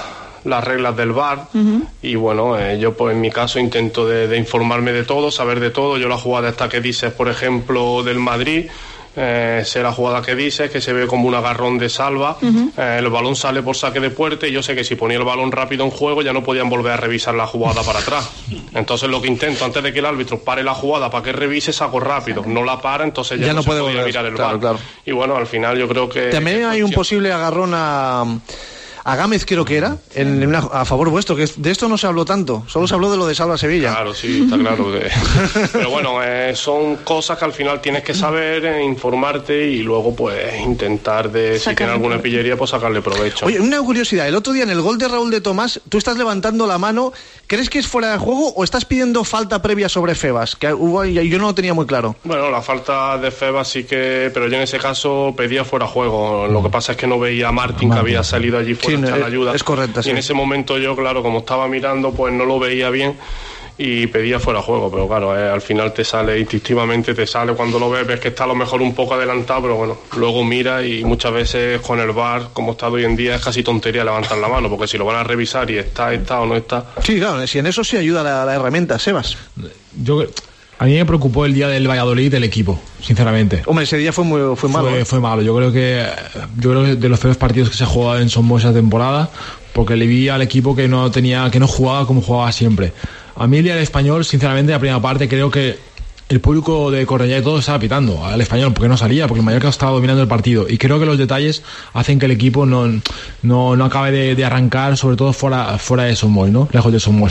las reglas del V A R. Uh-huh. Y bueno, eh, yo pues en mi caso intento de, de informarme de todo, saber de todo. Yo la jugada esta que dices, por ejemplo, del Madrid, Eh, sé la jugada que dices, que se ve como un agarrón de Salva. Uh-huh. eh, el balón sale por saque de puerta y yo sé que si ponía el balón rápido en juego ya no podían volver a revisar la jugada para atrás. Entonces lo que intento, antes de que el árbitro pare la jugada para que revise, saco rápido. No la para, entonces ya, ya no, no se puede podía volver, mirar el claro, V A R. claro. Y bueno, al final yo creo que... También que hay un posible agarrón a... a Gámez, creo que era, en, en una, a favor vuestro, que de esto no se habló tanto, solo se habló de lo de Salva Sevilla. Claro, sí, está claro que... Pero bueno, eh, son cosas que al final tienes que saber, eh, informarte y luego pues intentar de, si tiene alguna pillería, pues sacarle provecho. Oye, una curiosidad, el otro día en el gol de Raúl de Tomás, tú estás levantando la mano, ¿crees que es fuera de juego o estás pidiendo falta previa sobre Febas? Que hubo, yo no lo tenía muy claro. Bueno, la falta de Febas sí que... Pero yo en ese caso pedía fuera de juego. Lo que pasa es que no veía a Martín, que había salido allí fuera. Sí, echar la ayuda. Es correcto, sí. Y en ese momento yo, claro, como estaba mirando, pues no lo veía bien y pedía fuera juego, pero claro, eh, al final te sale instintivamente, te sale cuando lo ves, ves que está a lo mejor un poco adelantado, pero bueno, luego mira y muchas veces con el V A R, como está hoy en día, es casi tontería levantar la mano, porque si lo van a revisar y está, está o no está... Sí, claro, si en eso sí ayuda la, la herramienta, Sebas. Yo... A mí me preocupó el día del Valladolid del equipo, sinceramente. Hombre, ese día fue muy fue malo. Fue, ¿eh? fue malo. Yo creo que yo creo que de los peores partidos que se ha jugado en Somos esa temporada, porque le vi al equipo que no tenía, que no jugaba como jugaba siempre. A mí el día del Español, sinceramente, la primera parte creo que el público de Cornellá y todo estaba pitando al Español porque no salía, porque el Mallorca estaba dominando el partido, y creo que los detalles hacen que el equipo no, no, no acabe de, de arrancar, sobre todo fuera, fuera de Somos, ¿no? Lejos de Somos.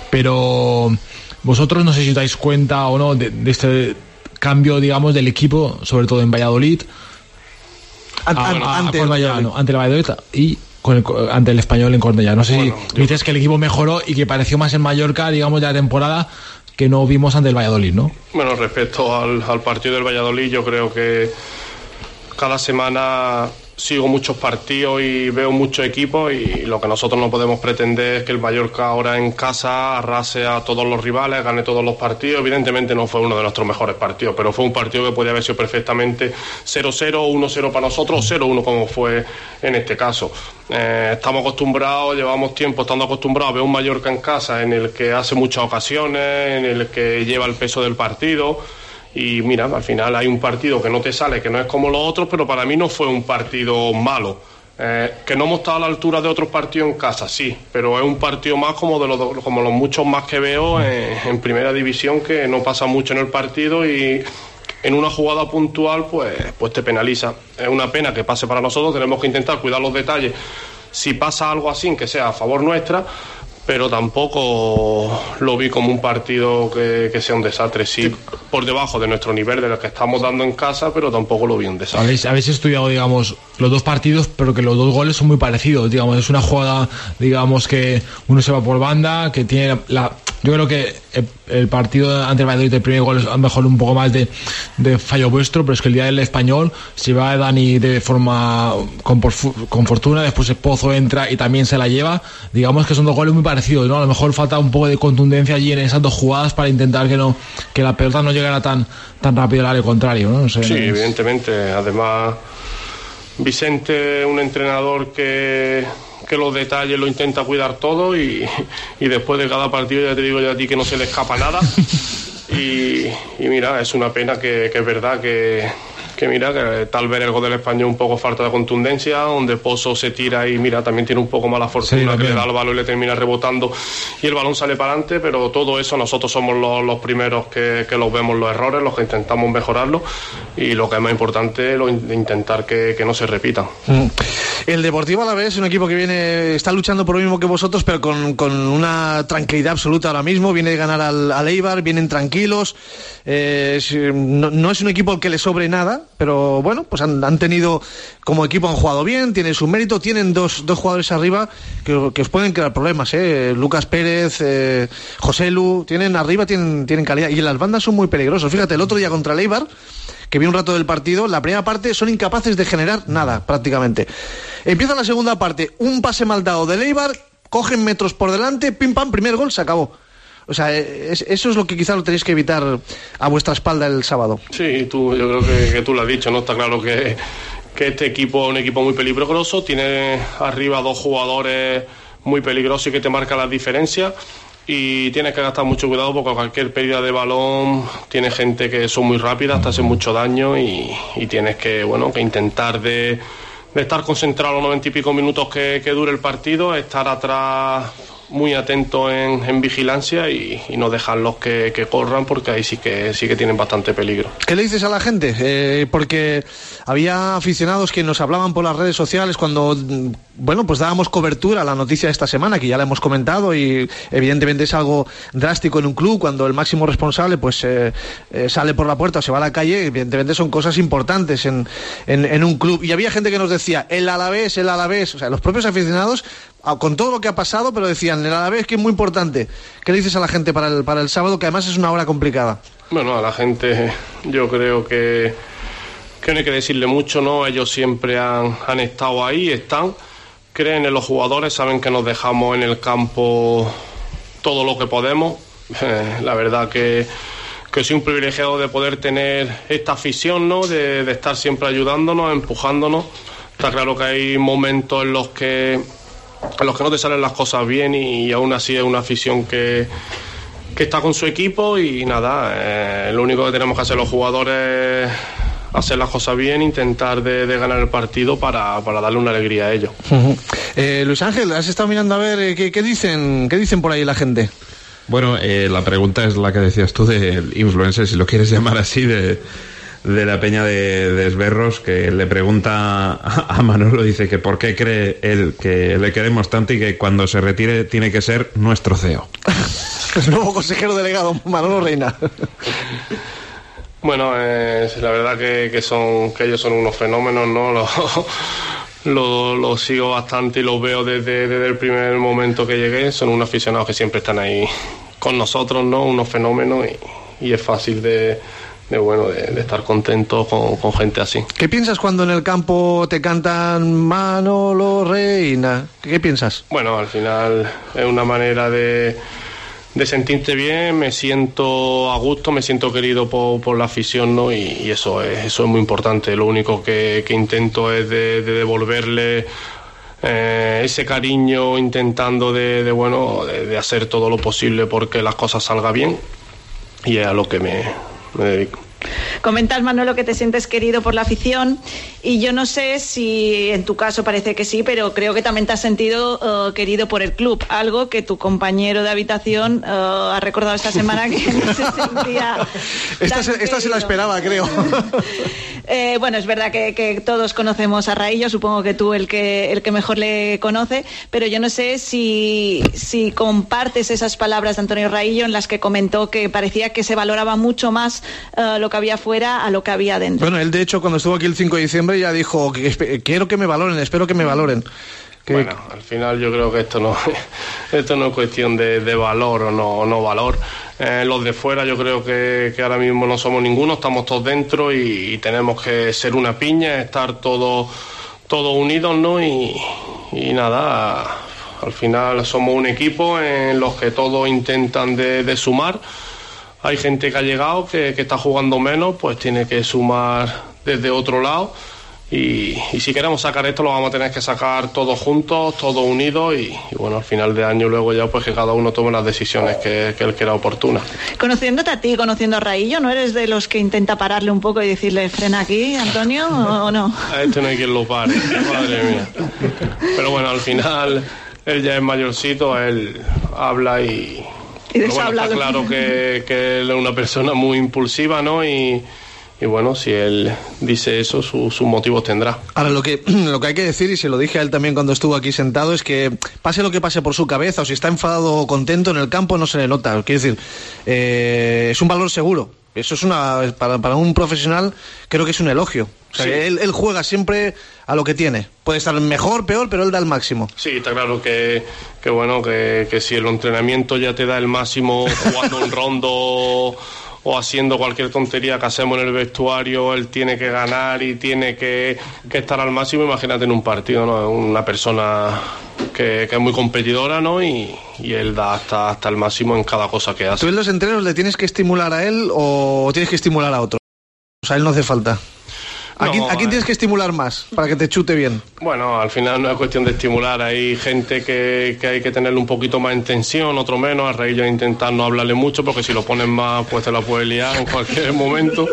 Pero vosotros no sé si os dais cuenta o no de, de este cambio, digamos, del equipo, sobre todo en Valladolid, An- a, an- a, ante, a Cornellá, no, ante el Valladolid y con el, ante el Español en Cornellá. No sé bueno, si yo... dices que el equipo mejoró y que pareció más en Mallorca, digamos, de la temporada que no vimos ante el Valladolid, ¿no? Bueno, respecto al, al partido del Valladolid, yo creo que cada semana sigo muchos partidos y veo muchos equipos, y lo que nosotros no podemos pretender es que el Mallorca ahora en casa arrase a todos los rivales, gane todos los partidos. Evidentemente no fue uno de nuestros mejores partidos, pero fue un partido que podía haber sido perfectamente cero cero, uno cero para nosotros, o cero uno como fue en este caso. Eh, estamos acostumbrados, llevamos tiempo estando acostumbrados a ver un Mallorca en casa en el que hace muchas ocasiones, en el que lleva el peso del partido. Y mira, al final hay un partido que no te sale, que no es como los otros, pero para mí no fue un partido malo. Eh, que no hemos estado a la altura de otros partidos en casa, sí, pero es un partido más como de los, como los muchos más que veo en, en primera división, que no pasa mucho en el partido y en una jugada puntual pues, pues te penaliza. Es una pena que pase para nosotros, tenemos que intentar cuidar los detalles. Si pasa algo así, que sea a favor nuestra, pero tampoco lo vi como un partido que, que sea un desastre. Sí, por debajo de nuestro nivel de lo que estamos dando en casa, pero tampoco lo vi un desastre. Habéis, habéis estudiado, digamos, los dos partidos, pero que los dos goles son muy parecidos, digamos, es una jugada, digamos, que uno se va por banda, que tiene la... Yo creo que el, el partido ante el Valladolid, el primer gol es a lo mejor un poco más de, de fallo vuestro, pero es que el día del Español se va Dani de forma con, con fortuna, después el Pozo entra y también se la lleva. Digamos que son dos goles muy parecidos, ¿no? A lo mejor falta un poco de contundencia allí en esas dos jugadas para intentar que no que la pelota no llegara tan tan rápido al área contrario, ¿no? No sé, sí, no es... evidentemente. Además, Vicente, un entrenador que que los detalles lo intenta cuidar todo, y, y después de cada partido ya te digo ya a ti que no se le escapa nada. Y, y mira, es una pena que, que es verdad que, que mira, que tal vez el gol del Español un poco falta de contundencia, donde Pozo se tira y mira, también tiene un poco mala fortuna, sí, que le da el balón y le termina rebotando y el balón sale para adelante, pero todo eso nosotros somos los, los primeros que, que los vemos los errores, los que intentamos mejorarlo, y lo que es más importante es lo, intentar que, que no se repitan. Mm. El Deportivo Alavés es un equipo que viene, está luchando por lo mismo que vosotros, pero con, con una tranquilidad absoluta ahora mismo. Viene de ganar al, al Eibar, vienen tranquilos. Eh, es, no, no es un equipo al que le sobre nada, pero bueno, pues han, han tenido, como equipo han jugado bien, tienen su mérito, tienen dos, dos jugadores arriba que, que os pueden crear problemas, ¿eh? Lucas Pérez, eh, José Lu, tienen arriba, tienen, tienen calidad, y en las bandas son muy peligrosos. Fíjate, el otro día contra el Eibar, que vi un rato del partido, la primera parte son incapaces de generar nada, prácticamente. Empieza la segunda parte, un pase mal dado del Eibar, cogen metros por delante, pim pam, primer gol, se acabó. O sea, es, eso es lo que quizá lo tenéis que evitar a vuestra espalda el sábado. Sí, tú, yo creo que, que tú lo has dicho, ¿no? Está claro que, que este equipo es un equipo muy peligroso, tiene arriba dos jugadores muy peligroso y que te marca las diferencias. Y tienes que gastar mucho cuidado porque cualquier pérdida de balón tiene gente que son muy rápidas, te hacen mucho daño y, y tienes que, bueno, que intentar de, de estar concentrado los noventa y pico minutos que, que dure el partido, estar atrás muy atento en, en vigilancia y, y no dejarlos que, que corran, porque ahí sí que sí que tienen bastante peligro. ¿Qué le dices a la gente? Eh, porque había aficionados que nos hablaban por las redes sociales cuando, bueno, pues dábamos cobertura a la noticia de esta semana, que ya la hemos comentado, y evidentemente es algo drástico en un club cuando el máximo responsable pues eh, eh, sale por la puerta o se va a la calle. Evidentemente son cosas importantes en, en, en un club, y había gente que nos decía el Alavés, el Alavés, o sea, los propios aficionados, con todo lo que ha pasado, pero decían el Alavés, que es muy importante. ¿Qué le dices a la gente para el, para el sábado, que además es una hora complicada? Bueno, a la gente yo creo que, que no hay que decirle mucho, ¿no? Ellos siempre han, han estado ahí, están, creen en los jugadores, saben que nos dejamos en el campo todo lo que podemos. Eh, la verdad que, que soy un privilegiado de poder tener esta afición, ¿no? De, de estar siempre ayudándonos, empujándonos. Está claro que hay momentos en los que en los que no te salen las cosas bien, y, y aún así es una afición que, que está con su equipo, y nada, eh, lo único que tenemos que hacer los jugadores es hacer las cosas bien, intentar de, de ganar el partido para, para darle una alegría a ellos. Uh-huh. eh, Luis Ángel, ¿has estado mirando a ver eh, qué, qué dicen qué dicen por ahí la gente? Bueno, eh, la pregunta es la que decías tú del influencer, si lo quieres llamar así, de... de la peña de, de Esberros, que le pregunta a, a Manolo, dice que por qué cree él que le queremos tanto y que cuando se retire tiene que ser nuestro C E O. El nuevo consejero delegado, Manolo Reina. Bueno, eh, la verdad que, que son que ellos son unos fenómenos, ¿no? Los lo, lo sigo bastante y los veo desde, desde el primer momento que llegué. Son unos aficionados que siempre están ahí con nosotros, ¿no? Unos fenómenos, y, y es fácil de... de bueno de, de estar contento con, con gente así. ¿Qué piensas cuando en el campo te cantan Manolo Reina? ¿Qué piensas? Bueno, al final es una manera de, de sentirte bien, me siento a gusto, me siento querido por, por la afición, ¿no? Y, y eso es eso es muy importante. Lo único que, que intento es de, de devolverle eh, ese cariño, intentando de, de bueno de, de hacer todo lo posible porque las cosas salgan bien, y es a lo que me me dedico. Comentas, Manolo, que te sientes querido por la afición, y yo no sé si en tu caso parece que sí, pero creo que también te has sentido uh, querido por el club, algo que tu compañero de habitación uh, ha recordado esta semana, que no se sentía esta, se, esta se la esperaba, creo. Eh, bueno, es verdad que, que todos conocemos a Raillo, supongo que tú el que el que mejor le conoce, pero yo no sé si, si compartes esas palabras de Antonio Raillo en las que comentó que parecía que se valoraba mucho más uh, lo que había fuera a lo que había dentro. Bueno, él de hecho cuando estuvo aquí el cinco de diciembre ya dijo que quiero que me valoren, espero que me valoren. Que... Bueno, al final yo creo que esto no esto no es cuestión de, de valor o no, o no valor. Eh, los de fuera yo creo que, que ahora mismo no somos ninguno, estamos todos dentro y, y tenemos que ser una piña, estar todos todos unidos, ¿no? Y, y nada, al final somos un equipo en los que todos intentan de, de sumar. Hay gente que ha llegado que, que está jugando menos, pues tiene que sumar desde otro lado. Y, y si queremos sacar esto lo vamos a tener que sacar todos juntos, todos unidos, y, y bueno, al final de año luego ya pues que cada uno tome las decisiones que, que él quiera oportunas. Conociéndote a ti, conociendo a Raillo, ¿no eres de los que intenta pararle un poco y decirle frena aquí, Antonio, o, o no? A este no hay quien lo pare, madre mía. Pero bueno, al final él ya es mayorcito, él habla y... y bueno, está claro que, que él es una persona muy impulsiva, ¿no? Y... Y bueno, si él dice eso, su, sus motivos tendrá. Ahora, lo que, lo que hay que decir, y se lo dije a él también cuando estuvo aquí sentado, es que pase lo que pase por su cabeza, o si está enfadado o contento en el campo, no se le nota. Quiero decir, eh, es un valor seguro. Eso es una, para, para un profesional, creo que es un elogio. O sea, sí. él, él juega siempre a lo que tiene. Puede estar mejor, peor, pero él da el máximo. Sí, está claro que, que bueno, que, que si el entrenamiento ya te da el máximo jugando un rondo o haciendo cualquier tontería que hacemos en el vestuario, él tiene que ganar y tiene que, que estar al máximo. Imagínate en un partido, ¿no? Una persona que, que es muy competidora, ¿no? Y, y él da hasta, hasta el máximo en cada cosa que hace. ¿Tú en los entrenos le tienes que estimular a él o tienes que estimular a otro? O sea, él no hace falta. ¿A, quién, No, ¿A quién tienes que estimular más para que te chute bien? Bueno, al final no es cuestión de estimular. Hay gente que, que hay que tenerle un poquito más en tensión, otro menos. A Rey yo intentar no hablarle mucho, porque si lo pones más, pues te la puedes liar en cualquier momento.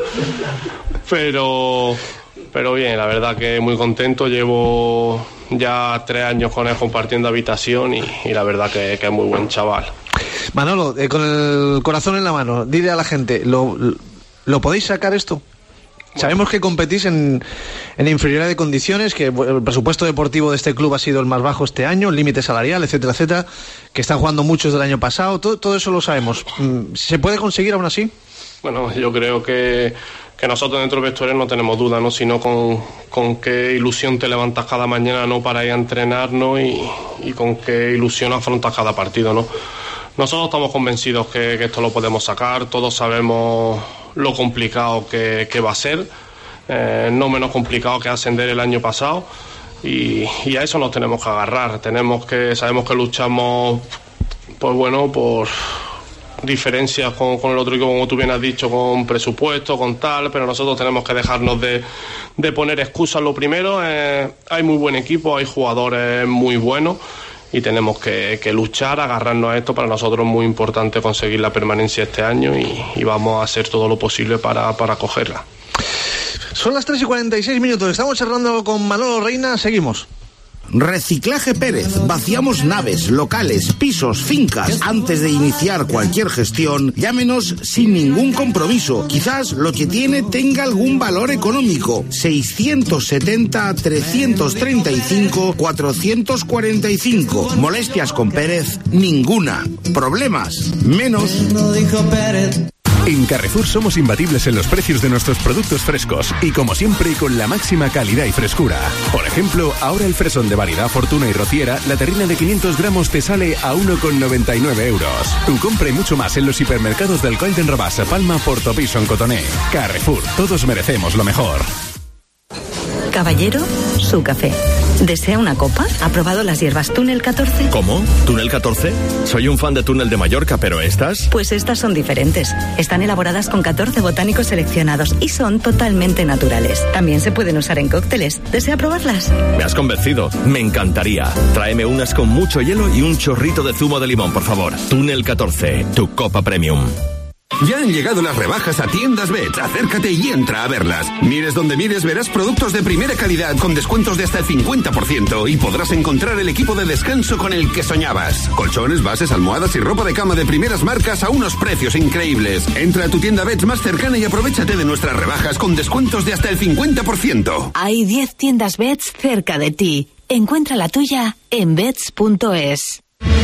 Pero, pero bien, la verdad que muy contento. Llevo ya tres años con él compartiendo habitación y, y la verdad que, que es muy buen chaval. Manolo, eh, con el corazón en la mano, dile a la gente, ¿lo, lo podéis sacar esto? Sabemos que competís en, en inferioridad de condiciones, que el presupuesto deportivo de este club ha sido el más bajo este año, el límite salarial, etcétera, etcétera, que están jugando muchos del año pasado, todo, todo eso lo sabemos. ¿Se puede conseguir aún así? Bueno, yo creo que, que nosotros dentro del vestuario no tenemos duda, ¿no? Sino con, con qué ilusión te levantas cada mañana, ¿no? Para ir a entrenar, ¿no? Y, y con qué ilusión afrontas cada partido, ¿no? Nosotros estamos convencidos que, que esto lo podemos sacar, todos sabemos lo complicado que, que va a ser, eh, no menos complicado que ascender el año pasado, y, y a eso nos tenemos que agarrar. Tenemos que, sabemos que luchamos, pues bueno, por diferencias con, con el otro equipo, como tú bien has dicho, con presupuesto, con tal, pero nosotros tenemos que dejarnos de, de poner excusas. Lo primero, eh, hay muy buen equipo, hay jugadores muy buenos, y tenemos que, que luchar, agarrarnos a esto. Para nosotros es muy importante conseguir la permanencia este año y, y vamos a hacer todo lo posible para, para cogerla. Son las tres y cuarenta y seis minutos, estamos charlando con Manolo Reina, seguimos. Reciclaje Pérez. Vaciamos naves, locales, pisos, fincas. Antes de iniciar cualquier gestión, llámenos sin ningún compromiso. Quizás lo que tiene tenga algún valor económico. seiscientos setenta, trescientos treinta y cinco, cuatrocientos cuarenta y cinco. Molestias con Pérez, ninguna. Problemas, menos. En Carrefour somos imbatibles en los precios de nuestros productos frescos y, como siempre, con la máxima calidad y frescura. Por ejemplo, ahora el fresón de variedad Fortuna y Rociera, la terrina de quinientos gramos te sale a uno con noventa y nueve euros. Tu compra y mucho más en los hipermercados del Golden Rabassa, Palma, Portopison, Cotoné. Carrefour, todos merecemos lo mejor. Caballero, su café. ¿Desea una copa? ¿Ha probado las hierbas Túnel catorce? ¿Cómo? ¿Túnel catorce? Soy un fan de Túnel de Mallorca, pero ¿estas? Pues estas son diferentes. Están elaboradas con catorce botánicos seleccionados y son totalmente naturales. También se pueden usar en cócteles. ¿Desea probarlas? Me has convencido. Me encantaría. Tráeme unas con mucho hielo y un chorrito de zumo de limón, por favor. Túnel catorce, tu copa premium. Ya han llegado las rebajas a Tiendas Bets. Acércate y entra a verlas. Mires donde mires, verás productos de primera calidad con descuentos de hasta el cincuenta por ciento y podrás encontrar el equipo de descanso con el que soñabas. Colchones, bases, almohadas y ropa de cama de primeras marcas a unos precios increíbles. Entra a tu tienda Bets más cercana y aprovéchate de nuestras rebajas con descuentos de hasta el cincuenta por ciento. Hay diez tiendas Bets cerca de ti. Encuentra la tuya en bets punto es.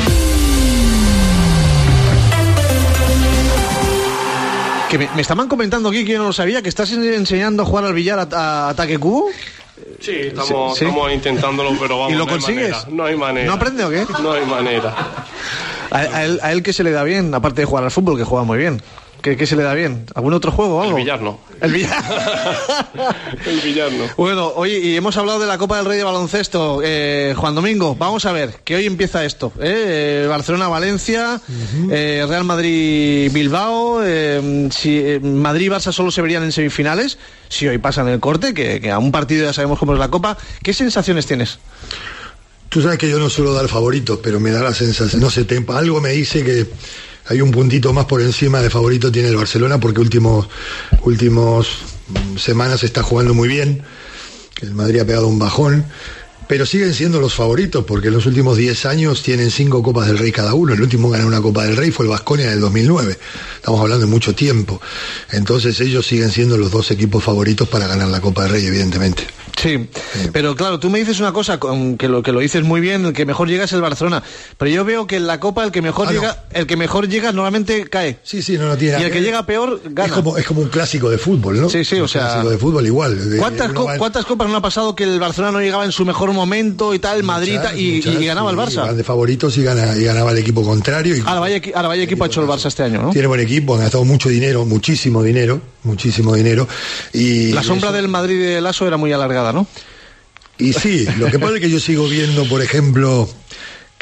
Que me, me estaban comentando aquí, que yo no lo sabía, que estás enseñando a jugar al billar a, a ataque cubo. Sí, estamos, ¿Sí? estamos intentándolo, pero vamos. ¿Y lo no hay consigues? manera, no hay manera. ¿No aprende o qué? No hay manera. A, a, él, a él que se le da bien, aparte de jugar al fútbol, que juega muy bien. ¿Qué, qué se le da bien? ¿Algún otro juego o algo? El billar no. El billar. El billar no. Bueno, oye, y hemos hablado de la Copa del Rey de baloncesto. Eh, Juan Domingo, vamos a ver, que hoy empieza esto. ¿eh? Barcelona-Valencia, uh-huh. eh, Real Madrid-Bilbao. Eh, si eh, Madrid y Barça solo se verían en semifinales, si hoy pasan el corte, que, que a un partido ya sabemos cómo es la Copa. ¿Qué sensaciones tienes? Tú sabes que yo no suelo dar favoritos, pero me da la sensación, no sé, te, algo me dice que hay un puntito más por encima de favorito tiene el Barcelona, porque últimos últimos semanas está jugando muy bien. El Madrid ha pegado un bajón, pero siguen siendo los favoritos, porque en los últimos diez años tienen cinco Copas del Rey cada uno. El último ganó una Copa del Rey fue el Baskonia en el dos mil nueve. Estamos hablando de mucho tiempo. Entonces ellos siguen siendo los dos equipos favoritos para ganar la Copa del Rey, evidentemente. Sí, sí, pero claro, tú me dices una cosa, que lo que lo dices muy bien, el que mejor llega es el Barcelona, pero yo veo que en la Copa el que mejor ah, llega, no. el que mejor llega normalmente cae. Sí, sí, no, no tiene. Y el que llega peor gana. Es como, es como un clásico de fútbol, ¿no? Sí, sí, un o sea. Clásico de fútbol igual. ¿Cuántas, co va... ¿Cuántas copas no ha pasado que el Barcelona no llegaba en su mejor momento y tal, Madrid muchas, y, muchas, y ganaba sí, el Barça? Van de favoritos y, gana, y ganaba el equipo contrario. Y ahora vaya, ahora vaya equipo ha hecho el Barça este año, ¿no? Tiene buen equipo, han gastado mucho dinero, muchísimo dinero, muchísimo dinero. Y la sombra eso... del Madrid de Lasso era muy alargada, ¿no? Y sí, lo que pasa es que yo sigo viendo, por ejemplo,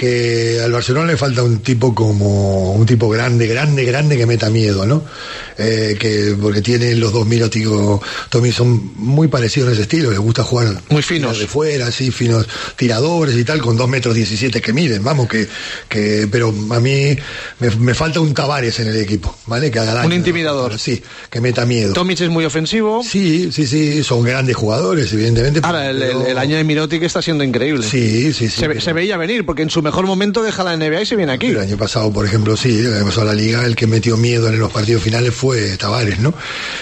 que al Barcelona le falta un tipo como un tipo grande, grande, grande que meta miedo, ¿no? Eh, que porque tiene los dos Mirotic, Tommy son muy parecidos en ese estilo, les gusta jugar muy finos de fuera, así finos tiradores y tal, con dos metros diecisiete que miden, vamos, que, que pero a mí me, me falta un Tavares en el equipo, ¿vale? Que haga daño, un intimidador, ¿no? Sí, que meta miedo. Tomic es muy ofensivo. Sí, sí, sí, son grandes jugadores, evidentemente. Ahora, el, pero... el, el año de Mirotic está siendo increíble. Sí, sí, sí. Se, se veía venir, porque en su mejor momento deja la N B A y se viene aquí. El año pasado, por ejemplo, sí, el año pasado la Liga, el que metió miedo en los partidos finales fue Tavares, ¿no?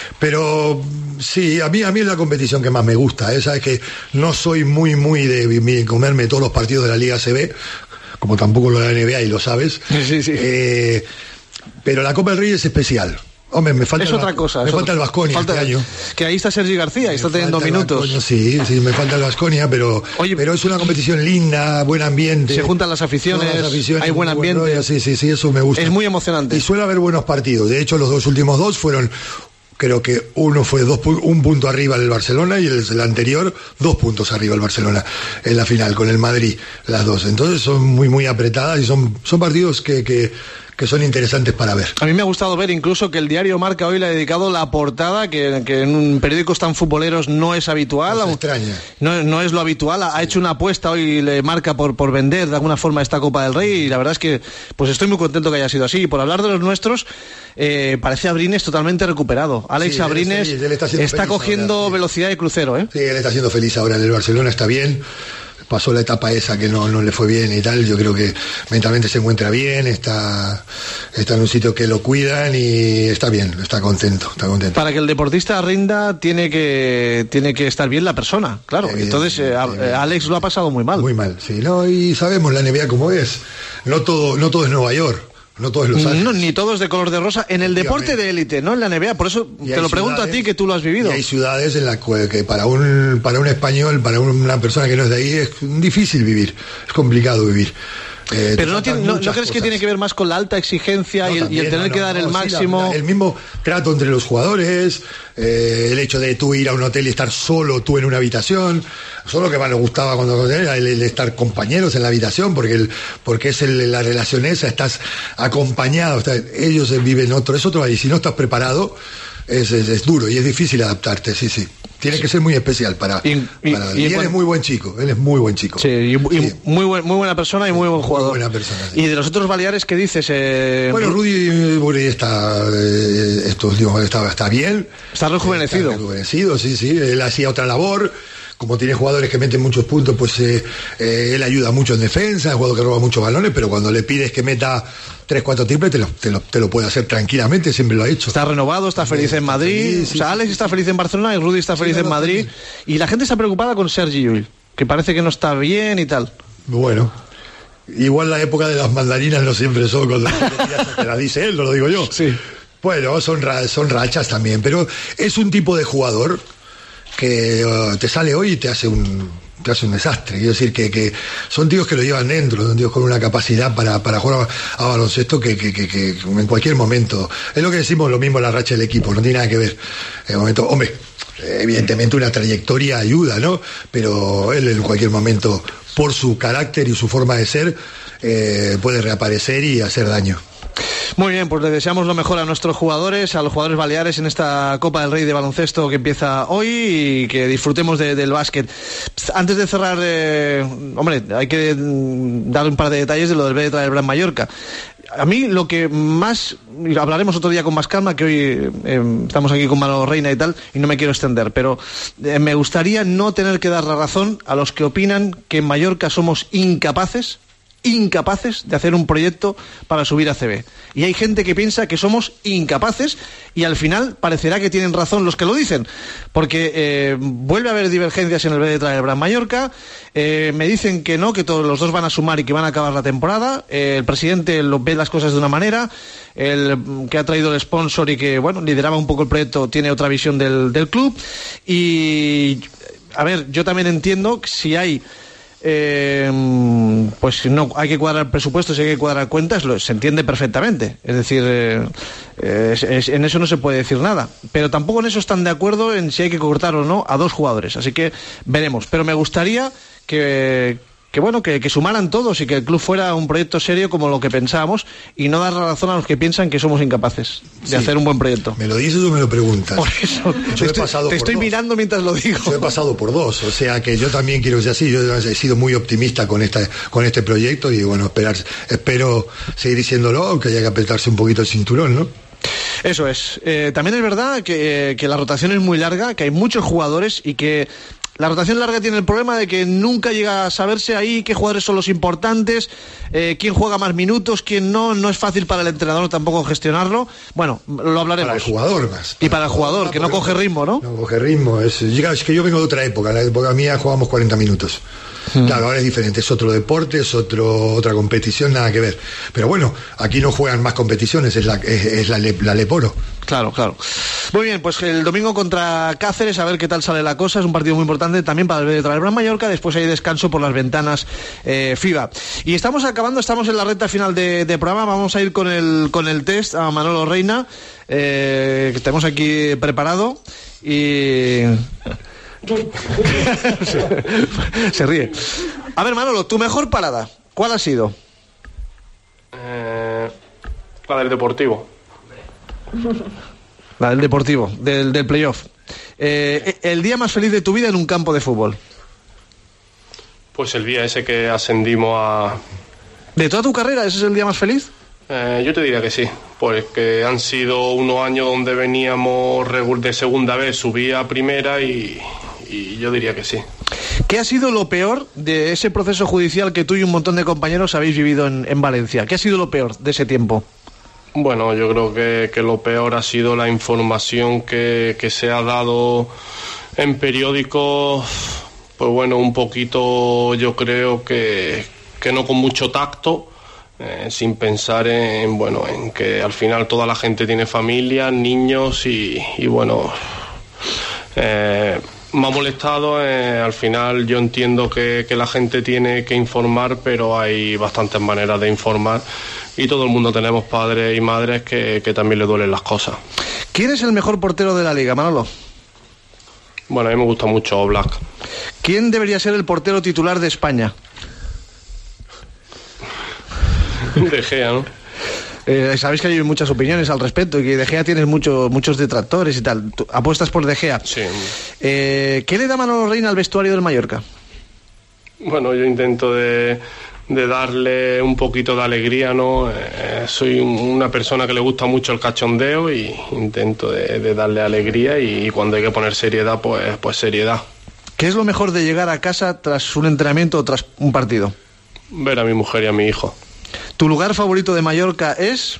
Pero sí, a mí, a mí es la competición que más me gusta, ¿eh? Sabes que no soy muy, muy de comerme todos los partidos de la Liga A C B, como tampoco lo de la N B A, y lo sabes. Sí, sí. Eh, pero la Copa del Rey es especial. Hombre, me falta es otra cosa. Me falta el Baskonia este año. Que ahí está Sergi García, y está teniendo minutos. Baskonia, sí, sí, me falta el Baskonia, pero, Oye, pero es una competición linda, buen ambiente. Se juntan las aficiones, las aficiones hay buen ambiente. Buen rollo, sí, sí, sí, eso me gusta. Es muy emocionante. Y suele haber buenos partidos. De hecho, los dos últimos dos fueron... Creo que uno fue dos, un punto arriba del Barcelona y el, el anterior dos puntos arriba del Barcelona en la final con el Madrid, las dos. Entonces son muy muy apretadas y son, son partidos que, que, que son interesantes para ver. A mí me ha gustado ver incluso que el diario Marca hoy le ha dedicado la portada, que, que en periódicos tan futboleros no es habitual. No, extraña. No, no es lo habitual. Ha hecho una apuesta hoy, le Marca por, por vender de alguna forma esta Copa del Rey, y la verdad es que pues estoy muy contento que haya sido así. Por hablar de los nuestros, eh, parece Abrines totalmente recuperado. Alex sí, Abrines él, él está, está cogiendo ahora, sí. velocidad de crucero, ¿eh? Sí, él está siendo feliz ahora en el Barcelona, está bien. Pasó la etapa esa que no, no le fue bien y tal. Yo creo que mentalmente se encuentra bien, está, está en un sitio que lo cuidan y está bien, está contento, está contento. Para que el deportista rinda tiene que tiene que estar bien la persona, claro. Entonces eh, Alex lo ha pasado muy mal. Muy mal, sí, no, y sabemos la N B A cómo es. No todo, no todo es Nueva York. No todos los no, ni todos de color de rosa en el deporte de élite, no en la N B A. Por eso te lo pregunto a ti, que tú lo has vivido. Y hay ciudades en las que para un para un español, para una persona que no es de ahí, es difícil vivir, es complicado vivir. Eh, Pero no, tiene, no, ¿no crees cosas. que tiene que ver más con la alta exigencia no, y, el, y el tener no, que dar no, el sí, máximo? La, la, el mismo trato entre los jugadores, eh, el hecho de tú ir a un hotel y estar solo tú en una habitación. Eso es lo que más nos gustaba cuando era el, el estar compañeros en la habitación, porque el, porque es el, la relación esa, estás acompañado, está, ellos viven otro, es otro ahí. Si no estás preparado, es, es, es duro y es difícil adaptarte, sí, sí. Tiene que ser muy especial para... Y, y, para, y, y él bueno, es muy buen chico, él es muy buen chico. Sí, y, y sí. Muy, buen, muy buena persona y muy buen jugador. Muy buena persona, sí. Y de los otros Baleares, ¿qué dices? Eh, bueno, Rudy, Rudy está, eh, estos, digamos, está, está bien. Está rejuvenecido. Está rejuvenecido, sí, sí. Él hacía otra labor. Como tiene jugadores que meten muchos puntos, pues eh, eh, él ayuda mucho en defensa, es un jugador que roba muchos balones, pero cuando le pides que meta tres, cuatro triples, te lo, te, lo, te lo puede hacer tranquilamente, siempre lo ha hecho. Está renovado, está feliz en Madrid, sí, sí, o sea, Alex está feliz en Barcelona y Rudy está feliz sí, en Madrid, y la gente está preocupada con Sergi Llull, que parece que no está bien y tal. Bueno, igual la época de las mandarinas no siempre son, cuando te la dice él, no lo digo yo. Sí. Bueno, son, son rachas también, pero es un tipo de jugador que uh, te sale hoy y te hace un te hace un desastre. Quiero decir que, que son tíos que lo llevan dentro, son tíos con una capacidad para, para jugar a, a baloncesto que, que, que, que en cualquier momento, es lo que decimos lo mismo en la racha del equipo, no tiene nada que ver. En el momento, hombre, evidentemente una trayectoria ayuda, ¿no? Pero él en cualquier momento, por su carácter y su forma de ser, eh, puede reaparecer y hacer daño. Muy bien, pues le deseamos lo mejor a nuestros jugadores, a los jugadores baleares en esta Copa del Rey de baloncesto que empieza hoy, y que disfrutemos de, del básquet. Antes de cerrar, eh, hombre, hay que dar un par de detalles de lo del B D Traer Gran Mallorca. A mí lo que más, hablaremos otro día con más calma, que hoy eh, estamos aquí con Manolo Reina y tal, y no me quiero extender, pero eh, me gustaría no tener que dar la razón a los que opinan que en Mallorca somos incapaces incapaces de hacer un proyecto para subir a A C B. Y hay gente que piensa que somos incapaces, y al final parecerá que tienen razón los que lo dicen, porque eh, vuelve a haber divergencias en el B D Traer Gran Mallorca. Eh, me dicen que no, que todos los dos van a sumar y que van a acabar la temporada. Eh, el presidente lo ve las cosas de una manera, el que ha traído el sponsor y que bueno lideraba un poco el proyecto tiene otra visión del, del club. Y a ver, yo también entiendo que si hay Eh, pues no hay que cuadrar presupuestos, hay que cuadrar cuentas, lo, se entiende perfectamente, es decir, eh, es, es, en eso no se puede decir nada, pero tampoco en eso están de acuerdo en si hay que cortar o no a dos jugadores, así que veremos, pero me gustaría que que bueno, que, que sumaran todos y que el club fuera un proyecto serio como lo que pensábamos y no dar razón a los que piensan que somos incapaces de Sí. hacer un buen proyecto. ¿Me lo dices o me lo preguntas? Por eso, Yo te he estoy, pasado te por estoy dos. mirando mientras lo digo. Yo he pasado por dos, o sea que yo también quiero que sea así. Yo he sido muy optimista con esta, con este proyecto y bueno, esperar, espero seguir diciéndolo, aunque haya que apretarse un poquito el cinturón, ¿no? Eso es. Eh, también es verdad que, que la rotación es muy larga, que hay muchos jugadores y que la rotación larga tiene el problema de que nunca llega a saberse ahí qué jugadores son los importantes, eh, quién juega más minutos, quién no. No es fácil para el entrenador tampoco gestionarlo. Bueno, lo hablaremos. Para el jugador más. Y para el jugador, que no coge ritmo, ¿no? No coge ritmo. Es, es que yo vengo de otra época. En la época mía jugábamos cuarenta minutos. Hmm. Claro, ahora es diferente. Es otro deporte, es otro, otra competición, nada que ver. Pero bueno, aquí no juegan más competiciones, es la, es, es la, la Leporo. Claro, claro. Muy bien, pues el domingo contra Cáceres, a ver qué tal sale la cosa. Es un partido muy importante también para el B de Travel Mallorca. Después hay descanso por las ventanas eh, FIBA. Y estamos acabando, estamos en la recta final de, de programa. Vamos a ir con el, con el test a Manolo Reina, eh, que tenemos aquí preparado. Y... se ríe. A ver, Manolo, tu mejor parada, ¿cuál ha sido? Eh, la del Deportivo. La del Deportivo, del, del playoff. Eh, el día más feliz de tu vida en un campo de fútbol. Pues el día ese que ascendimos a... ¿De toda tu carrera ese es el día más feliz? Eh, yo te diría que sí, porque han sido unos años donde veníamos de segunda vez, subí a primera y, y yo diría que sí. ¿Qué ha sido lo peor de ese proceso judicial que tú y un montón de compañeros habéis vivido en, en Valencia? ¿Qué ha sido lo peor de ese tiempo? Bueno, yo creo que, que lo peor ha sido la información que, que se ha dado en periódicos, pues bueno, un poquito yo creo que, que no con mucho tacto, eh, sin pensar en, bueno, en que al final toda la gente tiene familia, niños y, y bueno, eh, me ha molestado, eh, al final yo entiendo que, que la gente tiene que informar, pero hay bastantes maneras de informar. Y todo el mundo tenemos padres y madres que, que también le duelen las cosas. ¿Quién es el mejor portero de la liga, Manolo? Bueno, a mí me gusta mucho Oblak. ¿Quién debería ser el portero titular de España? De Gea, ¿no? Eh, sabéis que hay muchas opiniones al respecto y que De Gea tienes mucho, muchos detractores y tal. ¿Tú apuestas por De Gea? Sí. Eh, ¿Qué le da Manolo Reina al vestuario del Mallorca? Bueno, yo intento de... de darle un poquito de alegría, ¿no? Eh, soy una persona que le gusta mucho el cachondeo y intento de, de darle alegría y, y cuando hay que poner seriedad, pues, pues seriedad. ¿Qué es lo mejor de llegar a casa tras un entrenamiento o tras un partido? Ver a mi mujer y a mi hijo. ¿Tu lugar favorito de Mallorca es?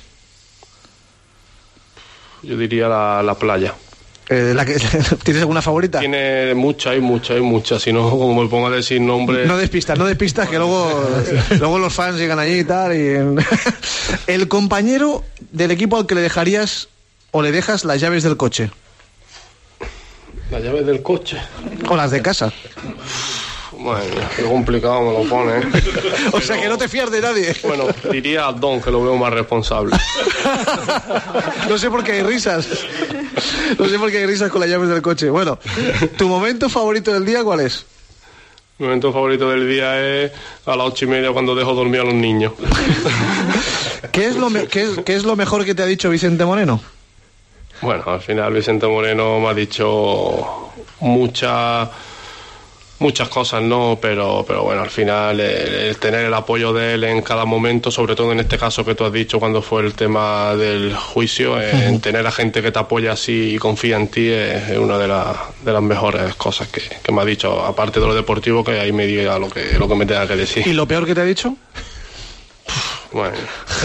Yo diría la, la playa. Eh, la que, ¿Tienes alguna favorita? Tiene muchas, hay muchas, hay muchas. Si no, como me pongo a decir nombres... No despistas, no despistas, que luego, luego los fans llegan allí y tal. Y... El compañero del equipo al que le dejarías o le dejas las llaves del coche. ¿Las llaves del coche? O las de casa. Bueno, qué complicado me lo pone, ¿eh? O sea, que no te fías de nadie. Bueno, diría a Don, que lo veo más responsable. No sé por qué hay risas. No sé por qué hay risas con las llaves del coche. Bueno, ¿tu momento favorito del día cuál es? Mi momento favorito del día es a las ocho y media cuando dejo dormir a los niños. ¿Qué es lo, me- qué es, qué es lo mejor que te ha dicho Vicente Moreno? Bueno, al final Vicente Moreno me ha dicho muchas muchas cosas, ¿no? Pero, pero bueno, al final el, el tener el apoyo de él en cada momento, sobre todo en este caso que tú has dicho cuando fue el tema del juicio, eh, en tener a gente que te apoya así y confía en ti es, es una de, la, de las mejores cosas que, que me ha dicho, aparte de lo deportivo, que ahí me diga lo que, lo que me tenga que decir. ¿Y lo peor que te ha dicho? Bueno,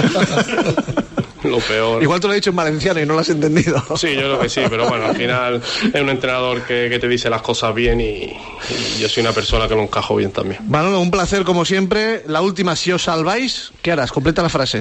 lo peor. Igual te lo he dicho en valenciano y no lo has entendido. Sí, yo creo que sí, pero bueno, al final es un entrenador que, que te dice las cosas bien y, y yo soy una persona que lo encajo bien también. Manolo, un placer como siempre. La última, si os salváis, ¿qué harás? Completa la frase.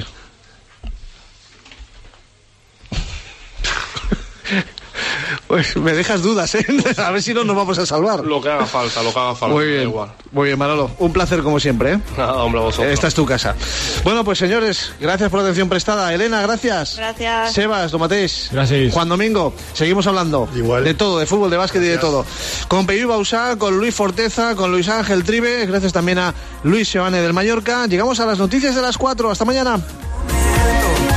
Pues me dejas dudas, ¿eh? A ver si no nos vamos a salvar. Lo que haga falta, lo que haga falta. Muy bien, igual. Muy bien, Manolo. Un placer como siempre, ¿eh? Nada, hombre, vosotros. Esta es tu casa. Bueno, pues señores, gracias por la atención prestada. Elena, gracias. Gracias. Sebas, Domatés. Gracias. Juan Domingo, seguimos hablando. Igual. De todo, de fútbol, de básquet y de todo. Con Peyu Bausá, con Luis Forteza, con Luis Ángel Tribe. Gracias también a Luis Seoane del Mallorca. Llegamos a las noticias de las cuatro. Hasta mañana.